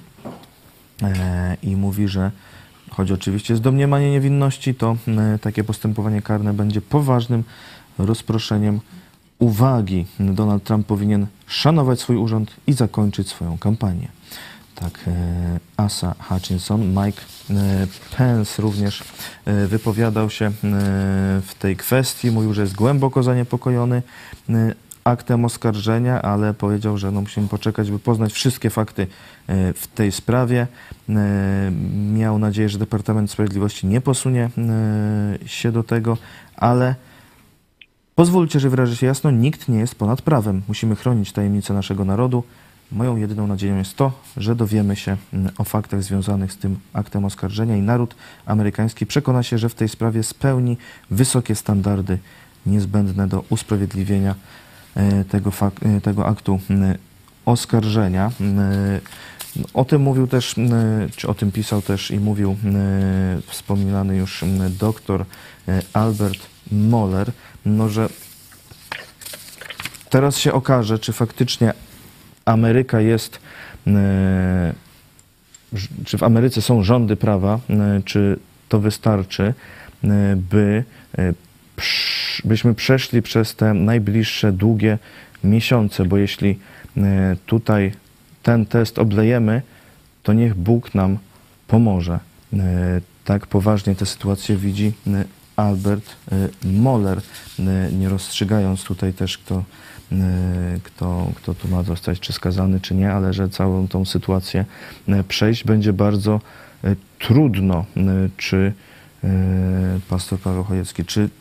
A: I mówi, że choć oczywiście jest domniemanie niewinności, to takie postępowanie karne będzie poważnym rozproszeniem uwagi. Donald Trump powinien szanować swój urząd i zakończyć swoją kampanię. Tak, Asa Hutchinson. Mike Pence również wypowiadał się w tej kwestii. Mówił, że jest głęboko zaniepokojony aktem oskarżenia, ale powiedział, że musimy poczekać, by poznać wszystkie fakty w tej sprawie. Miał nadzieję, że Departament Sprawiedliwości nie posunie się do tego, ale pozwólcie, że wyrażę się jasno, nikt nie jest ponad prawem. Musimy chronić tajemnicę naszego narodu. Moją jedyną nadzieją jest to, że dowiemy się o faktach związanych z tym aktem oskarżenia i naród amerykański przekona się, że w tej sprawie spełni wysokie standardy niezbędne do usprawiedliwienia tego aktu oskarżenia. O tym mówił też, czy o tym pisał też i mówił wspominany już doktor Albert Moller, że teraz się okaże, czy faktycznie Ameryka jest, czy w Ameryce są rządy prawa, czy to wystarczy, by byśmy przeszli przez te najbliższe długie miesiące, bo jeśli tutaj ten test oblejemy, to niech Bóg nam pomoże. Tak poważnie tę sytuację widzi Albert Mohler, nie rozstrzygając tutaj też, kto tu ma zostać, czy skazany, czy nie, ale że całą tą sytuację przejść będzie bardzo trudno. Czy pastor Paweł Chojecki,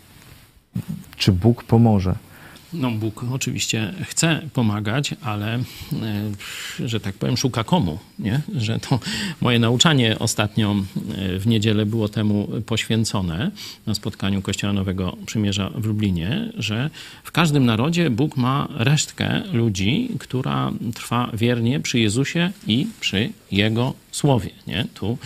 A: czy Bóg pomoże?
C: No, Bóg oczywiście chce pomagać, ale, że tak powiem, szuka komu, nie? Że to moje nauczanie ostatnio w niedzielę było temu poświęcone na spotkaniu Kościoła Nowego Przymierza w Lublinie, że w każdym narodzie Bóg ma resztkę ludzi, która trwa wiernie przy Jezusie i przy Jego Słowie, nie? Tu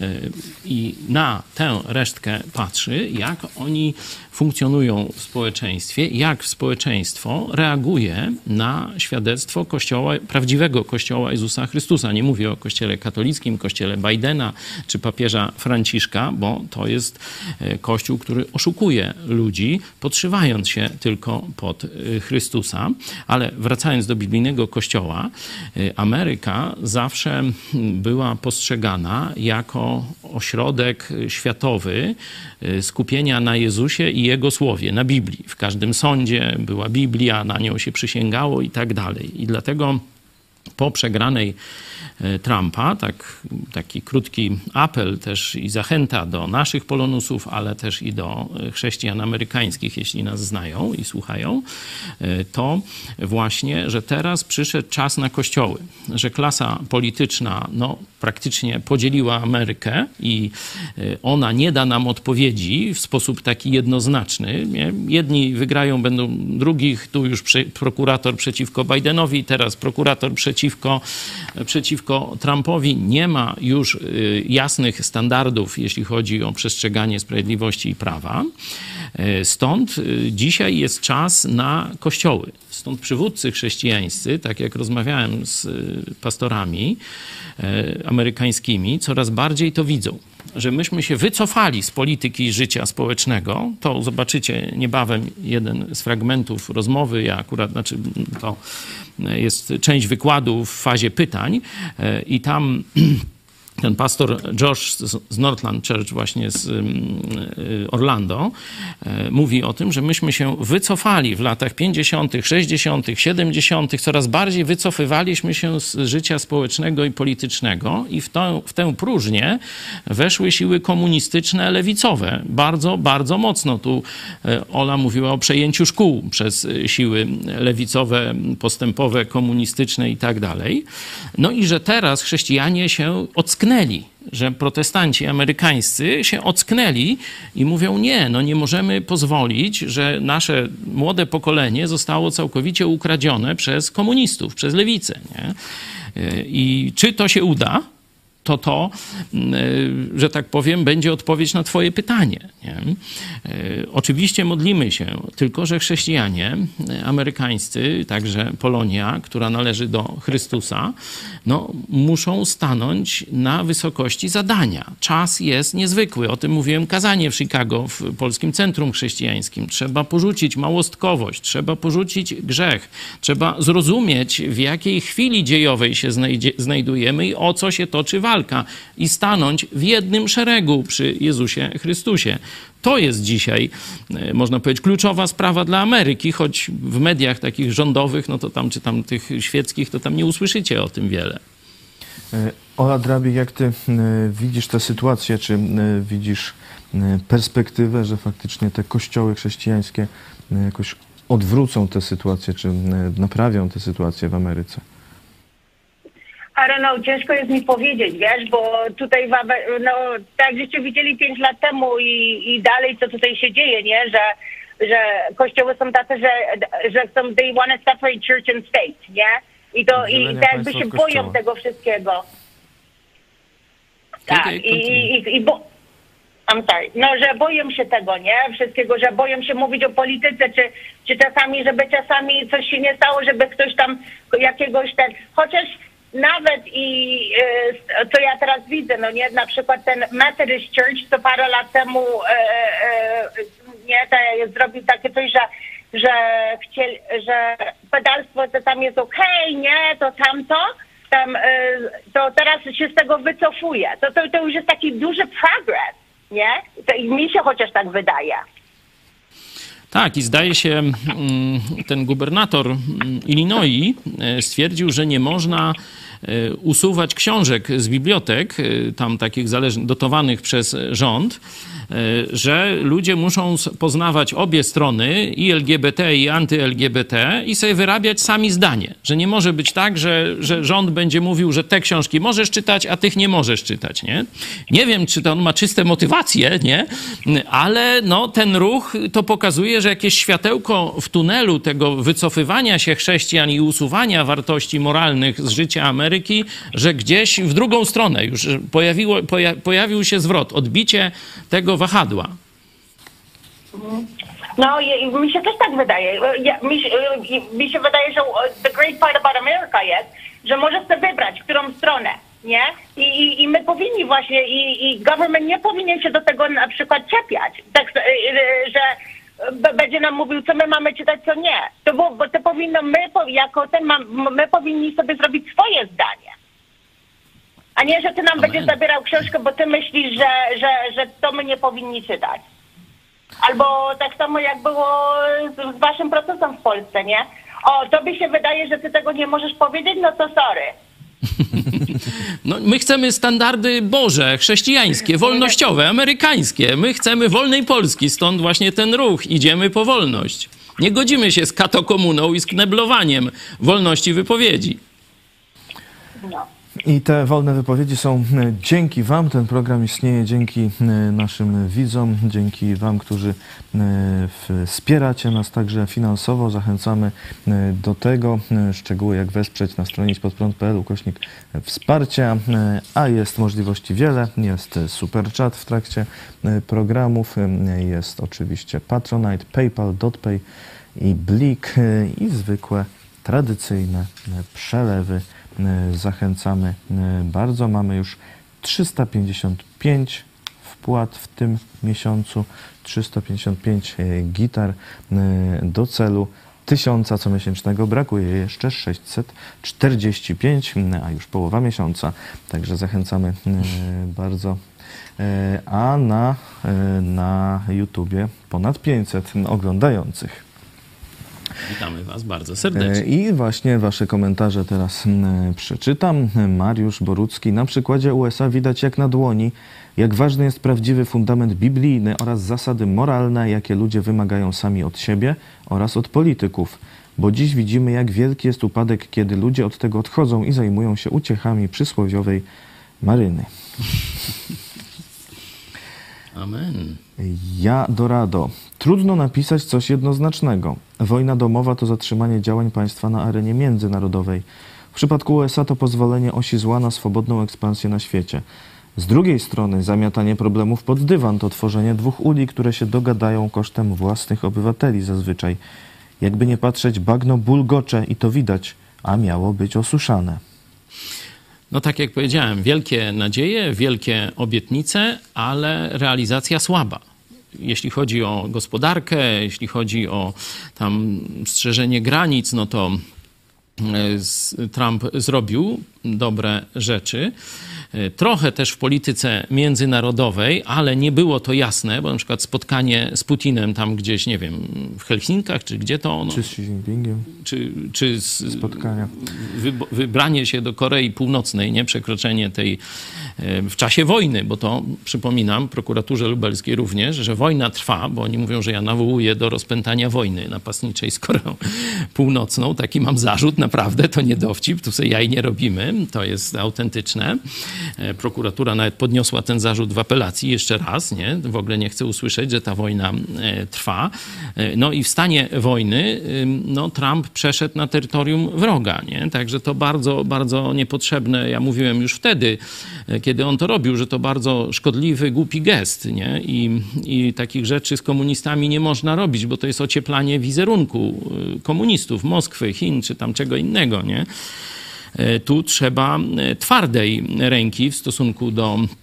C: i na tę resztkę patrzy, jak oni funkcjonują w społeczeństwie, jak społeczeństwo reaguje na świadectwo Kościoła, prawdziwego Kościoła Jezusa Chrystusa. Nie mówię o Kościele katolickim, Kościele Bidena czy papieża Franciszka, bo to jest Kościół, który oszukuje ludzi, podszywając się tylko pod Chrystusa. Ale wracając do biblijnego Kościoła, Ameryka zawsze była postrzegana jako ośrodek światowy skupienia na Jezusie i Jego Słowie, na Biblii. W każdym sądzie była Biblia, na nią się przysięgało i tak dalej. I dlatego po przegranej Trumpa, taki krótki apel też i zachęta do naszych polonusów, ale też i do chrześcijan amerykańskich, jeśli nas znają i słuchają, to właśnie, że teraz przyszedł czas na kościoły, że klasa polityczna praktycznie podzieliła Amerykę i ona nie da nam odpowiedzi w sposób taki jednoznaczny. Nie? Jedni wygrają, będą drugich, tu już prokurator przeciwko Bidenowi, teraz prokurator przeciwko Trumpowi. Nie ma już jasnych standardów, jeśli chodzi o przestrzeganie sprawiedliwości i prawa. Stąd dzisiaj jest czas na kościoły. Stąd przywódcy chrześcijańscy, tak jak rozmawiałem z pastorami amerykańskimi, coraz bardziej to widzą, że myśmy się wycofali z polityki życia społecznego. To zobaczycie niebawem jeden z fragmentów rozmowy. Ja akurat, to jest część wykładu w fazie pytań i tam ten pastor Josh z Northland Church właśnie z Orlando mówi o tym, że myśmy się wycofali w latach 50., 60., 70., coraz bardziej wycofywaliśmy się z życia społecznego i politycznego i w tę próżnię weszły siły komunistyczne, lewicowe. Bardzo, bardzo mocno. Tu Ola mówiła o przejęciu szkół przez siły lewicowe, postępowe, komunistyczne i tak dalej. No i że teraz chrześcijanie się ocknęli, że protestanci amerykańscy się ocknęli i mówią nie możemy pozwolić, że nasze młode pokolenie zostało całkowicie ukradzione przez komunistów, przez lewicę. Nie? I czy to się uda? To, że tak powiem, będzie odpowiedź na twoje pytanie. Nie? Oczywiście modlimy się, tylko że chrześcijanie amerykańscy, także Polonia, która należy do Chrystusa, muszą stanąć na wysokości zadania. Czas jest niezwykły. O tym mówiłem kazanie w Chicago, w Polskim Centrum Chrześcijańskim. Trzeba porzucić małostkowość, trzeba porzucić grzech, trzeba zrozumieć, w jakiej chwili dziejowej się znajdujemy i o co się toczy walka i stanąć w jednym szeregu przy Jezusie Chrystusie. To jest dzisiaj, można powiedzieć, kluczowa sprawa dla Ameryki, choć w mediach takich rządowych, to tam, czy tam tych świeckich, to tam nie usłyszycie o tym wiele.
A: Ola Drabik, jak ty widzisz tę sytuację, czy widzisz perspektywę, że faktycznie te kościoły chrześcijańskie jakoś odwrócą tę sytuację, czy naprawią tę sytuację w Ameryce?
D: Ciężko jest mi powiedzieć, wiesz, bo tutaj, tak żeście widzieli 5 lat temu i dalej, co tutaj się dzieje, nie, że kościoły są tacy, że chcą, they want to separate church and state, nie, i tak jakby się boją tego wszystkiego. Tak, I'm sorry. Że boją się tego, nie? Wszystkiego, że boją się mówić o polityce, czy czasami, żeby czasami coś się nie stało, żeby ktoś tam jakiegoś chociaż nawet co ja teraz widzę, nie? Na przykład ten Methodist Church, co parę lat temu nie? Zrobił takie coś, że pedalstwo to tam jest okej, nie? To tamto. To teraz się z tego wycofuje. To już jest taki duży progres, nie? I mi się chociaż tak wydaje.
C: Tak, i zdaje się, ten gubernator Illinois stwierdził, że nie można usuwać książek z bibliotek, tam takich dotowanych przez rząd, że ludzie muszą poznawać obie strony, i LGBT, i anty-LGBT, i sobie wyrabiać sami zdanie. Że nie może być tak, że rząd będzie mówił, że te książki możesz czytać, a tych nie możesz czytać, nie? Nie wiem, czy to on ma czyste motywacje, nie? Ale no, ten ruch to pokazuje, że jakieś światełko w tunelu tego wycofywania się chrześcijan i usuwania wartości moralnych z życia Ameryki, że gdzieś w drugą stronę już pojawił się zwrot, odbicie tego wahadła.
D: No, mi się też tak wydaje. Mi się wydaje, że the great part about America jest, że możesz sobie wybrać, którą stronę, nie? I my powinni właśnie, i government nie powinien się do tego na przykład czepiać, tak, że będzie nam mówił, co my mamy czytać, co nie. Bo to powinno, my powinni sobie zrobić swoje zdanie. A nie, że ty nam będziesz zabierał książkę, bo ty myślisz, że to my nie powinni czytać. Albo tak samo jak było z waszym procesem w Polsce, nie? O, tobie się wydaje, że ty tego nie możesz powiedzieć, no to sorry.
C: No, my chcemy standardy Boże, chrześcijańskie, wolnościowe, amerykańskie. My chcemy wolnej Polski, stąd właśnie ten ruch. Idziemy po wolność. Nie godzimy się z katokomuną i z kneblowaniem wolności wypowiedzi.
D: No.
A: I te wolne wypowiedzi są dzięki wam. Ten program istnieje dzięki naszym widzom, dzięki wam, którzy wspieracie nas także finansowo. Zachęcamy do tego. Szczegóły jak wesprzeć na stronie idźpodprąd.pl/wsparcia, a jest możliwości wiele. Jest super chat w trakcie programów, jest oczywiście Patronite, PayPal, DotPay i Blik i zwykłe, tradycyjne przelewy. Zachęcamy bardzo. Mamy już 355 wpłat w tym miesiącu, 355 gitar do celu 1000 comiesięcznego. Brakuje jeszcze 645, a już połowa miesiąca. Także zachęcamy bardzo. A na YouTubie ponad 500 oglądających.
C: Witamy was bardzo serdecznie.
A: I właśnie wasze komentarze teraz przeczytam. Mariusz Borucki. Na przykładzie USA widać jak na dłoni, jak ważny jest prawdziwy fundament biblijny oraz zasady moralne, jakie ludzie wymagają sami od siebie oraz od polityków. Bo dziś widzimy, jak wielki jest upadek, kiedy ludzie od tego odchodzą i zajmują się uciechami przysłowiowej maryny.
C: Amen.
A: Ja Dorado. Trudno napisać coś jednoznacznego. Wojna domowa to zatrzymanie działań państwa na arenie międzynarodowej. W przypadku USA to pozwolenie osi zła na swobodną ekspansję na świecie. Z drugiej strony zamiatanie problemów pod dywan to tworzenie dwóch uli, które się dogadają kosztem własnych obywateli zazwyczaj. Jakby nie patrzeć, bagno bulgocze i to widać, a miało być osuszane.
C: No tak jak powiedziałem, wielkie nadzieje, wielkie obietnice, ale realizacja słaba. Jeśli chodzi o gospodarkę, jeśli chodzi o tam strzeżenie granic, no to Trump zrobił dobre rzeczy. Trochę też w polityce międzynarodowej, ale nie było to jasne, bo na przykład spotkanie z Putinem tam gdzieś, nie wiem, w Helsinkach, czy gdzie to ono?
A: Czy z Xi Jinpingiem?
C: Czy spotkania. Wybranie się do Korei Północnej, nie? Przekroczenie tej w czasie wojny, bo to, przypominam, prokuraturze lubelskiej również, że wojna trwa, bo oni mówią, że ja nawołuję do rozpętania wojny napastniczej z Koreą Północną. Taki mam zarzut, naprawdę, to nie dowcip, tu sobie jaj nie robimy, to jest autentyczne. Prokuratura nawet podniosła ten zarzut w apelacji jeszcze raz, nie? W ogóle nie chce usłyszeć, że ta wojna trwa. No i w stanie wojny no, Trump przeszedł na terytorium wroga, nie? Także to bardzo, bardzo niepotrzebne. Ja mówiłem już wtedy, kiedy on to robił, że to bardzo szkodliwy, głupi gest, nie? I takich rzeczy z komunistami nie można robić, bo to jest ocieplanie wizerunku komunistów, Moskwy, Chin, czy tam czego innego, nie? Tu trzeba twardej ręki w stosunku do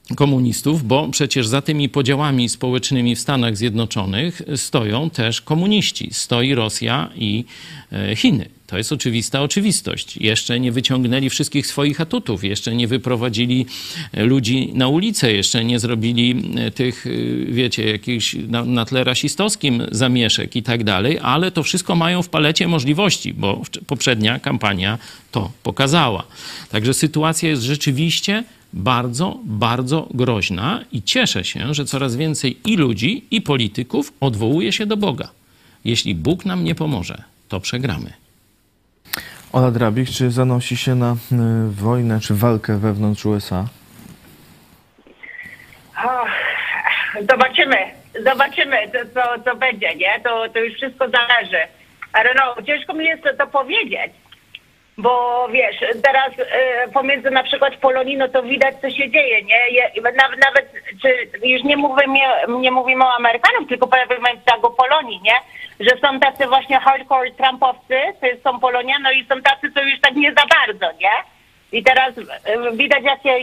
C: komunistów, bo przecież za tymi podziałami społecznymi w Stanach Zjednoczonych stoją też komuniści. Stoi Rosja i Chiny. To jest oczywista oczywistość. Jeszcze nie wyciągnęli wszystkich swoich atutów, jeszcze nie wyprowadzili ludzi na ulicę, jeszcze nie zrobili tych, wiecie, jakichś na tle rasistowskim zamieszek i tak dalej, ale to wszystko mają w palecie możliwości, bo poprzednia kampania to pokazała. Także sytuacja jest rzeczywiście bardzo, bardzo groźna i cieszę się, że coraz więcej i ludzi, i polityków odwołuje się do Boga. Jeśli Bóg nam nie pomoże, to przegramy.
A: Ola Drabik, czy zanosi się na wojnę, czy walkę wewnątrz USA?
D: Zobaczymy, co będzie, nie? To już wszystko zależy. I don't know, ciężko mi jest to powiedzieć, bo wiesz, teraz pomiędzy na przykład Polonii, no to widać, co się dzieje, nie? Nawet, czy już nie mówimy o Amerykanów, tylko powiedzmy tak o Polonii, nie? Że są tacy właśnie hardcore Trumpowcy, to są Polonia, no i są tacy, co już tak nie za bardzo, nie? I teraz widać,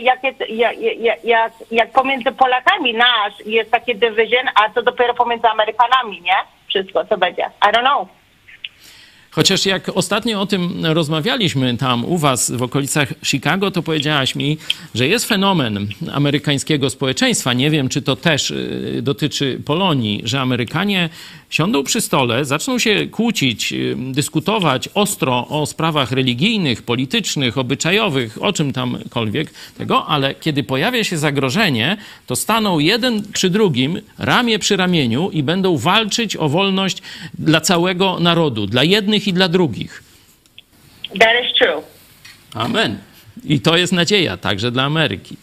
D: jak pomiędzy Polakami jest takie division, a co dopiero pomiędzy Amerykanami, nie? Wszystko, co będzie. I don't know.
C: Chociaż jak ostatnio o tym rozmawialiśmy tam u was w okolicach Chicago, to powiedziałaś mi, że jest fenomen amerykańskiego społeczeństwa. Nie wiem, czy to też dotyczy Polonii, że Amerykanie siądą przy stole, zaczną się kłócić, dyskutować ostro o sprawach religijnych, politycznych, obyczajowych, o czym tamkolwiek tego, ale kiedy pojawia się zagrożenie, to staną jeden przy drugim, ramię przy ramieniu i będą walczyć o wolność dla całego narodu, dla jednych i dla drugich.
D: That is true.
C: Amen. I to jest nadzieja także dla Ameryki.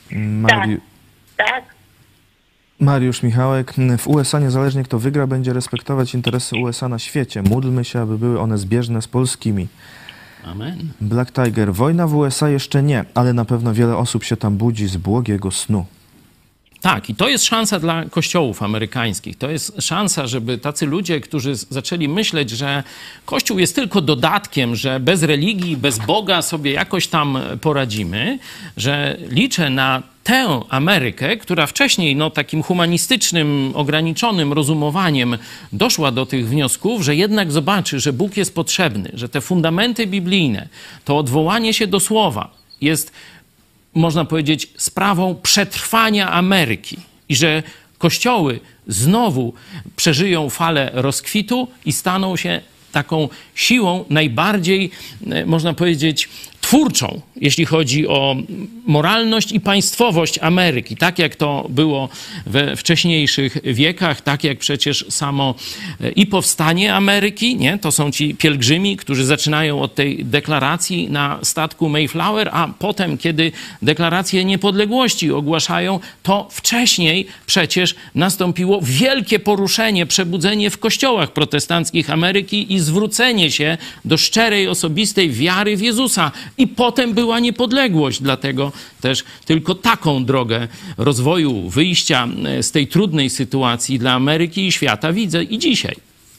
D: Tak.
A: Mariusz Michałek. W USA niezależnie kto wygra, będzie respektować interesy USA na świecie. Módlmy się, aby były one zbieżne z polskimi.
C: Amen.
A: Black Tiger. Wojna w USA jeszcze nie, ale na pewno wiele osób się tam budzi z błogiego snu.
C: Tak, i to jest szansa dla kościołów amerykańskich. To jest szansa, żeby tacy ludzie, którzy zaczęli myśleć, że Kościół jest tylko dodatkiem, że bez religii, bez Boga sobie jakoś tam poradzimy, że liczę na tę Amerykę, która wcześniej takim humanistycznym, ograniczonym rozumowaniem doszła do tych wniosków, że jednak zobaczy, że Bóg jest potrzebny, że te fundamenty biblijne, to odwołanie się do Słowa jest, można powiedzieć, sprawą przetrwania Ameryki i że kościoły znowu przeżyją falę rozkwitu i staną się taką siłą najbardziej, można powiedzieć, twórczą, jeśli chodzi o moralność i państwowość Ameryki. Tak jak to było we wcześniejszych wiekach, tak jak przecież samo i powstanie Ameryki, nie? To są ci pielgrzymi, którzy zaczynają od tej deklaracji na statku Mayflower, a potem, kiedy deklarację niepodległości ogłaszają, to wcześniej przecież nastąpiło wielkie poruszenie, przebudzenie w kościołach protestanckich Ameryki i zwrócenie się do szczerej, osobistej wiary w Jezusa. I potem była niepodległość, dlatego też tylko taką drogę rozwoju, wyjścia z tej trudnej sytuacji dla Ameryki i świata widzę i dzisiaj.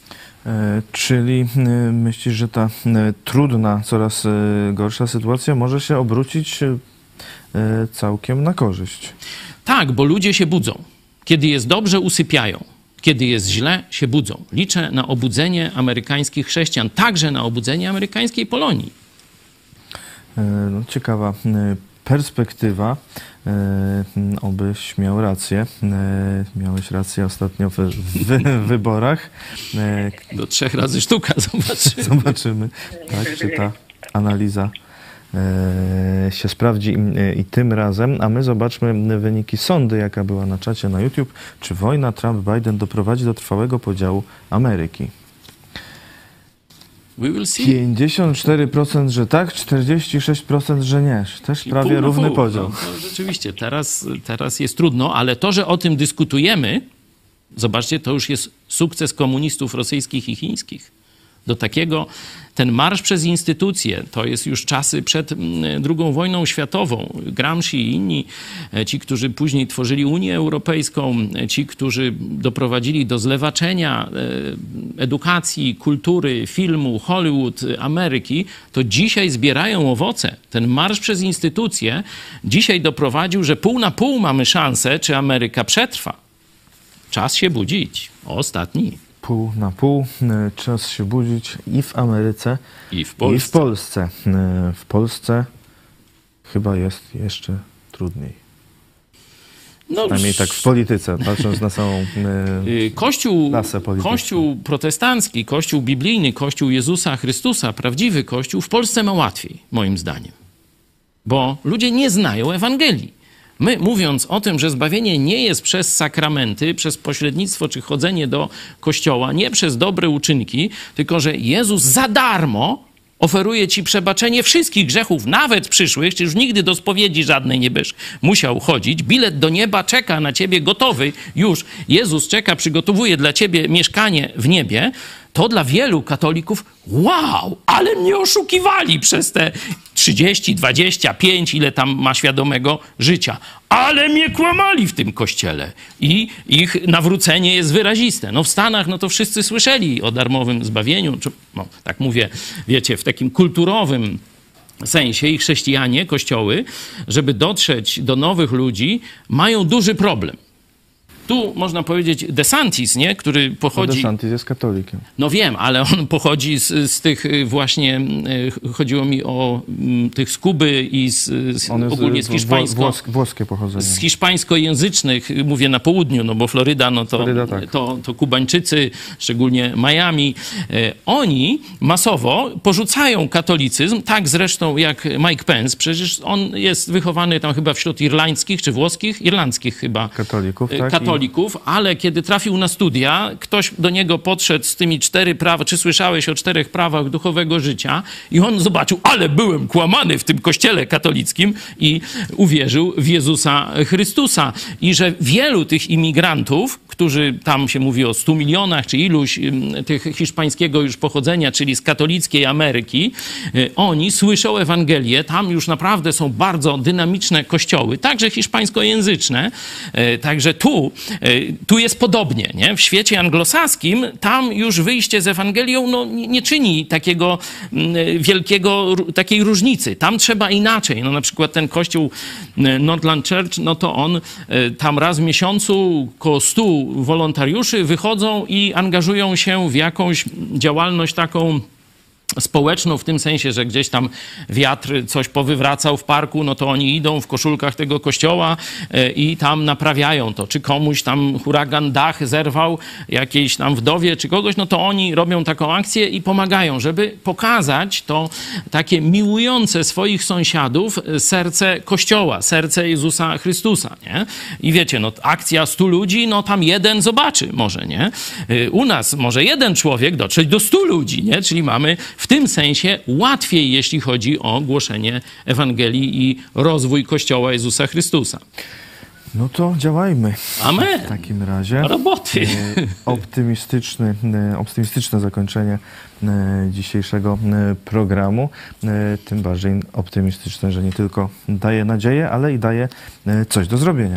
A: Czyli myślisz, że ta trudna, coraz gorsza sytuacja może się obrócić całkiem na korzyść?
C: Tak, bo ludzie się budzą. Kiedy jest dobrze, usypiają. Kiedy jest źle, się budzą. Liczę na obudzenie amerykańskich chrześcijan, także na obudzenie amerykańskiej Polonii.
A: Ciekawa perspektywa. Obyś miał rację. Miałeś rację ostatnio w wyborach.
C: Do 3 razy sztuka, zobaczymy.
A: Zobaczymy, tak, czy ta analiza się sprawdzi i tym razem. A my zobaczmy wyniki sądy, jaka była na czacie na YouTube. Czy wojna Trump-Biden doprowadzi do trwałego podziału Ameryki?
C: We will see.
A: 54%, że tak, 46%, że nie. Też prawie równy podział.
C: No, rzeczywiście, teraz jest trudno, ale to, że o tym dyskutujemy, zobaczcie, to już jest sukces komunistów rosyjskich i chińskich. Do takiego ten marsz przez instytucje, to jest już czasy przed II wojną światową. Gramsci i inni, ci, którzy później tworzyli Unię Europejską, ci, którzy doprowadzili do zlewaczenia edukacji, kultury, filmu, Hollywood, Ameryki, to dzisiaj zbierają owoce. Ten marsz przez instytucje dzisiaj doprowadził, że pół na pół mamy szansę, czy Ameryka przetrwa. Czas się budzić. Ostatni.
A: Pół na pół. Czas się budzić i w Ameryce,
C: I w Polsce.
A: i w Polsce. W Polsce chyba jest jeszcze trudniej.
C: No,
A: Przynajmniej tak w polityce, patrząc na samą klasę polityczną.
C: Kościół protestancki, Kościół biblijny, Kościół Jezusa Chrystusa, prawdziwy Kościół w Polsce ma łatwiej, moim zdaniem. Bo ludzie nie znają Ewangelii. My, mówiąc o tym, że zbawienie nie jest przez sakramenty, przez pośrednictwo czy chodzenie do kościoła, nie przez dobre uczynki, tylko że Jezus za darmo oferuje ci przebaczenie wszystkich grzechów, nawet przyszłych, czy już nigdy do spowiedzi żadnej nie będziesz musiał chodzić. Bilet do nieba czeka na ciebie gotowy już. Jezus czeka, przygotowuje dla ciebie mieszkanie w niebie. To dla wielu katolików, wow, ale mnie oszukiwali przez te 30, 25, ile tam ma świadomego życia. Ale mnie kłamali w tym kościele. I ich nawrócenie jest wyraziste. No w Stanach, no to wszyscy słyszeli o darmowym zbawieniu. No, tak mówię, wiecie, w takim kulturowym sensie i chrześcijanie, kościoły, żeby dotrzeć do nowych ludzi, mają duży problem. Tu można powiedzieć DeSantis, nie? Który pochodzi...
A: DeSantis jest katolikiem.
C: No wiem, ale on pochodzi z tych właśnie... Chodziło mi o tych z Kuby i ogólnie z
A: włoskie pochodzenie.
C: Z hiszpańskojęzycznych, mówię na południu, no bo Floryda, no to,
A: Floryda, tak.
C: to Kubańczycy, szczególnie Miami. Oni masowo porzucają katolicyzm, tak zresztą jak Mike Pence. Przecież on jest wychowany tam chyba wśród irlandzkich czy włoskich, irlandzkich chyba.
A: Katolików, tak.
C: Ale kiedy trafił na studia, ktoś do niego podszedł z tymi 4 prawa, czy słyszałeś o 4 prawach duchowego życia i on zobaczył, ale byłem kłamany w tym kościele katolickim i uwierzył w Jezusa Chrystusa. I że wielu tych imigrantów, którzy tam się mówi o 100 milionach, czy iluś tych hiszpańskiego już pochodzenia, czyli z katolickiej Ameryki, oni słyszą Ewangelię, tam już naprawdę są bardzo dynamiczne kościoły, także hiszpańskojęzyczne, także tu jest podobnie, nie? W świecie anglosaskim tam już wyjście z Ewangelią no, nie czyni takiego takiej różnicy. Tam trzeba inaczej. No, na przykład ten kościół Northland Church, no to on tam raz w miesiącu około 100 wolontariuszy wychodzą i angażują się w jakąś działalność taką społeczną, w tym sensie, że gdzieś tam wiatr coś powywracał w parku, no to oni idą w koszulkach tego kościoła i tam naprawiają to. Czy komuś tam huragan dach zerwał, jakiejś tam wdowie, czy kogoś, no to oni robią taką akcję i pomagają, żeby pokazać to takie miłujące swoich sąsiadów serce Kościoła, serce Jezusa Chrystusa, nie? I wiecie, no akcja 100 ludzi, no tam jeden zobaczy może, nie? U nas może jeden człowiek dotrzeć do 100 ludzi, nie? Czyli mamy w tym sensie łatwiej, jeśli chodzi o głoszenie Ewangelii i rozwój Kościoła Jezusa Chrystusa.
A: No to działajmy.
C: Amen.
A: W takim razie.
C: Roboty.
A: Optymistyczne zakończenie dzisiejszego programu. Tym bardziej optymistyczne, że nie tylko daje nadzieję, ale i daje coś do zrobienia.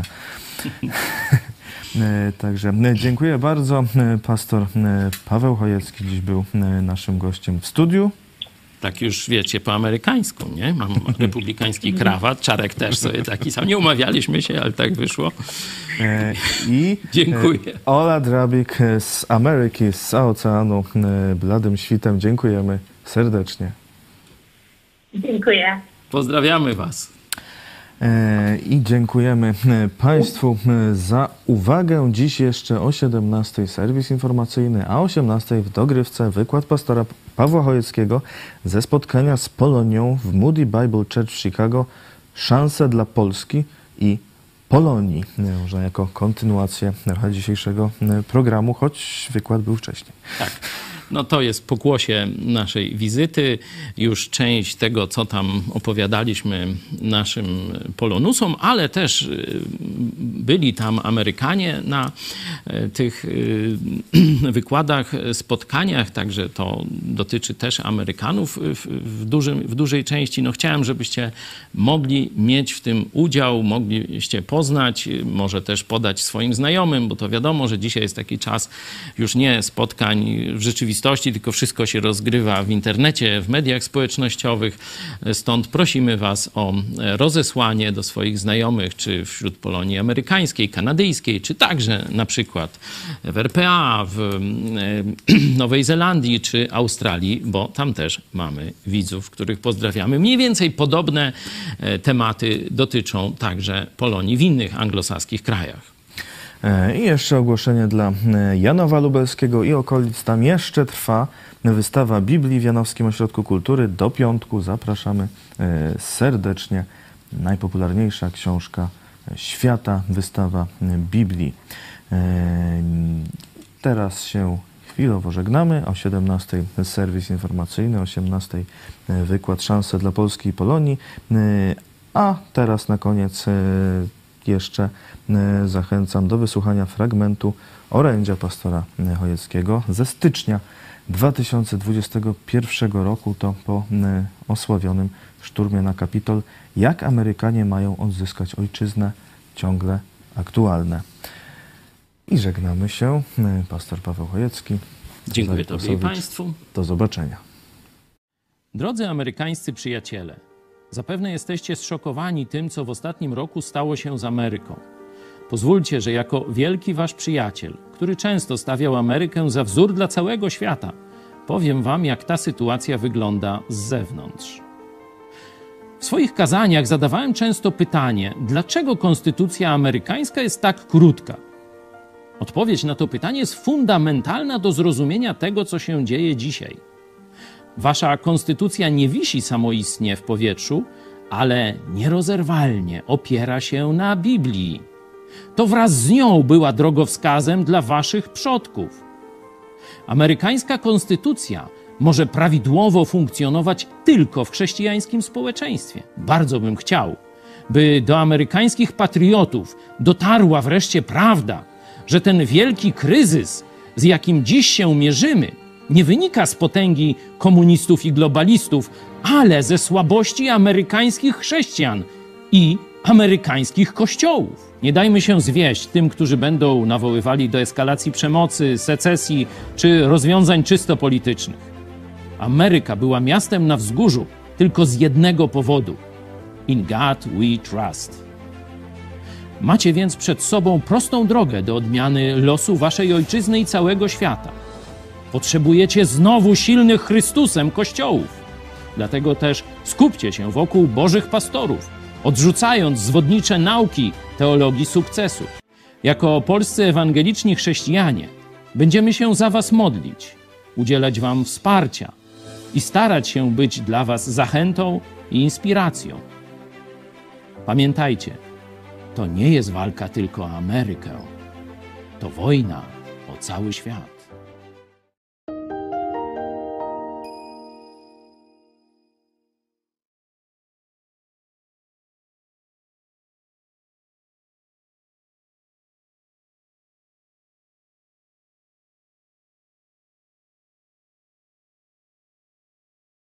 A: Także dziękuję bardzo. Pastor Paweł Chojecki dziś był naszym gościem w studiu.
C: Tak już wiecie, po amerykańsku, nie? Mam republikański krawat, Czarek też sobie taki sam. Nie umawialiśmy się, ale tak wyszło.
A: I
C: dziękuję.
A: Ola Drabik z Ameryki, z oceanu bladym świtem. Dziękujemy serdecznie.
D: Dziękuję.
C: Pozdrawiamy was.
A: I dziękujemy Państwu za uwagę. Dziś jeszcze o 17:00 serwis informacyjny, a o 18:00 w dogrywce wykład pastora Pawła Chojeckiego ze spotkania z Polonią w Moody Bible Church w Chicago. Szanse dla Polski i Polonii. Można jako kontynuację dzisiejszego programu, choć wykład był wcześniej.
C: Tak. No to jest pokłosie naszej wizyty. Już część tego, co tam opowiadaliśmy naszym Polonusom, ale też byli tam Amerykanie na tych wykładach, spotkaniach, także to dotyczy też Amerykanów w dużej części. No chciałem, żebyście mogli mieć w tym udział, mogliście poznać, może też podać swoim znajomym, bo to wiadomo, że dzisiaj jest taki czas już nie spotkań w rzeczywistości, tylko wszystko się rozgrywa w internecie, w mediach społecznościowych. Stąd prosimy was o rozesłanie do swoich znajomych, czy wśród Polonii amerykańskiej, kanadyjskiej, czy także na przykład w RPA, w Nowej Zelandii, czy Australii, bo tam też mamy widzów, których pozdrawiamy. Mniej więcej podobne tematy dotyczą także Polonii w innych anglosaskich krajach.
A: I jeszcze ogłoszenie dla Janowa Lubelskiego i okolic. Tam jeszcze trwa wystawa Biblii w Janowskim Ośrodku Kultury. Do piątku zapraszamy serdecznie. Najpopularniejsza książka świata, wystawa Biblii. Teraz się chwilowo żegnamy. O 17:00 serwis informacyjny, o 18:00 wykład Szanse dla Polski i Polonii. A teraz na koniec jeszcze zachęcam do wysłuchania fragmentu orędzia pastora Chojeckiego ze stycznia 2021 roku. To po osławionym szturmie na Kapitol. Jak Amerykanie mają odzyskać ojczyznę? Ciągle aktualne. I żegnamy się. Pastor Paweł Chojecki.
C: Dziękuję Tobie i Państwu.
A: Do zobaczenia.
C: Drodzy amerykańscy przyjaciele, zapewne jesteście zszokowani tym, co w ostatnim roku stało się z Ameryką. Pozwólcie, że jako wielki wasz przyjaciel, który często stawiał Amerykę za wzór dla całego świata, powiem wam, jak ta sytuacja wygląda z zewnątrz. W swoich kazaniach zadawałem często pytanie, dlaczego konstytucja amerykańska jest tak krótka? Odpowiedź na to pytanie jest fundamentalna do zrozumienia tego, co się dzieje dzisiaj. Wasza konstytucja nie wisi samoistnie w powietrzu, ale nierozerwalnie opiera się na Biblii. To wraz z nią była drogowskazem dla waszych przodków. Amerykańska konstytucja może prawidłowo funkcjonować tylko w chrześcijańskim społeczeństwie. Bardzo bym chciał, by do amerykańskich patriotów dotarła wreszcie prawda, że ten wielki kryzys, z jakim dziś się mierzymy, nie wynika z potęgi komunistów i globalistów, ale ze słabości amerykańskich chrześcijan i amerykańskich kościołów. Nie dajmy się zwieść tym, którzy będą nawoływali do eskalacji przemocy, secesji czy rozwiązań czysto politycznych. Ameryka była miastem na wzgórzu tylko z jednego powodu. In God we trust. Macie więc przed sobą prostą drogę do odmiany losu waszej ojczyzny i całego świata. Potrzebujecie znowu silnych Chrystusem kościołów. Dlatego też skupcie się wokół Bożych pastorów, odrzucając zwodnicze nauki teologii sukcesu. Jako polscy ewangeliczni chrześcijanie będziemy się za was modlić, udzielać wam wsparcia i starać się być dla was zachętą i inspiracją. Pamiętajcie, to nie jest walka tylko o Amerykę, to wojna o cały świat.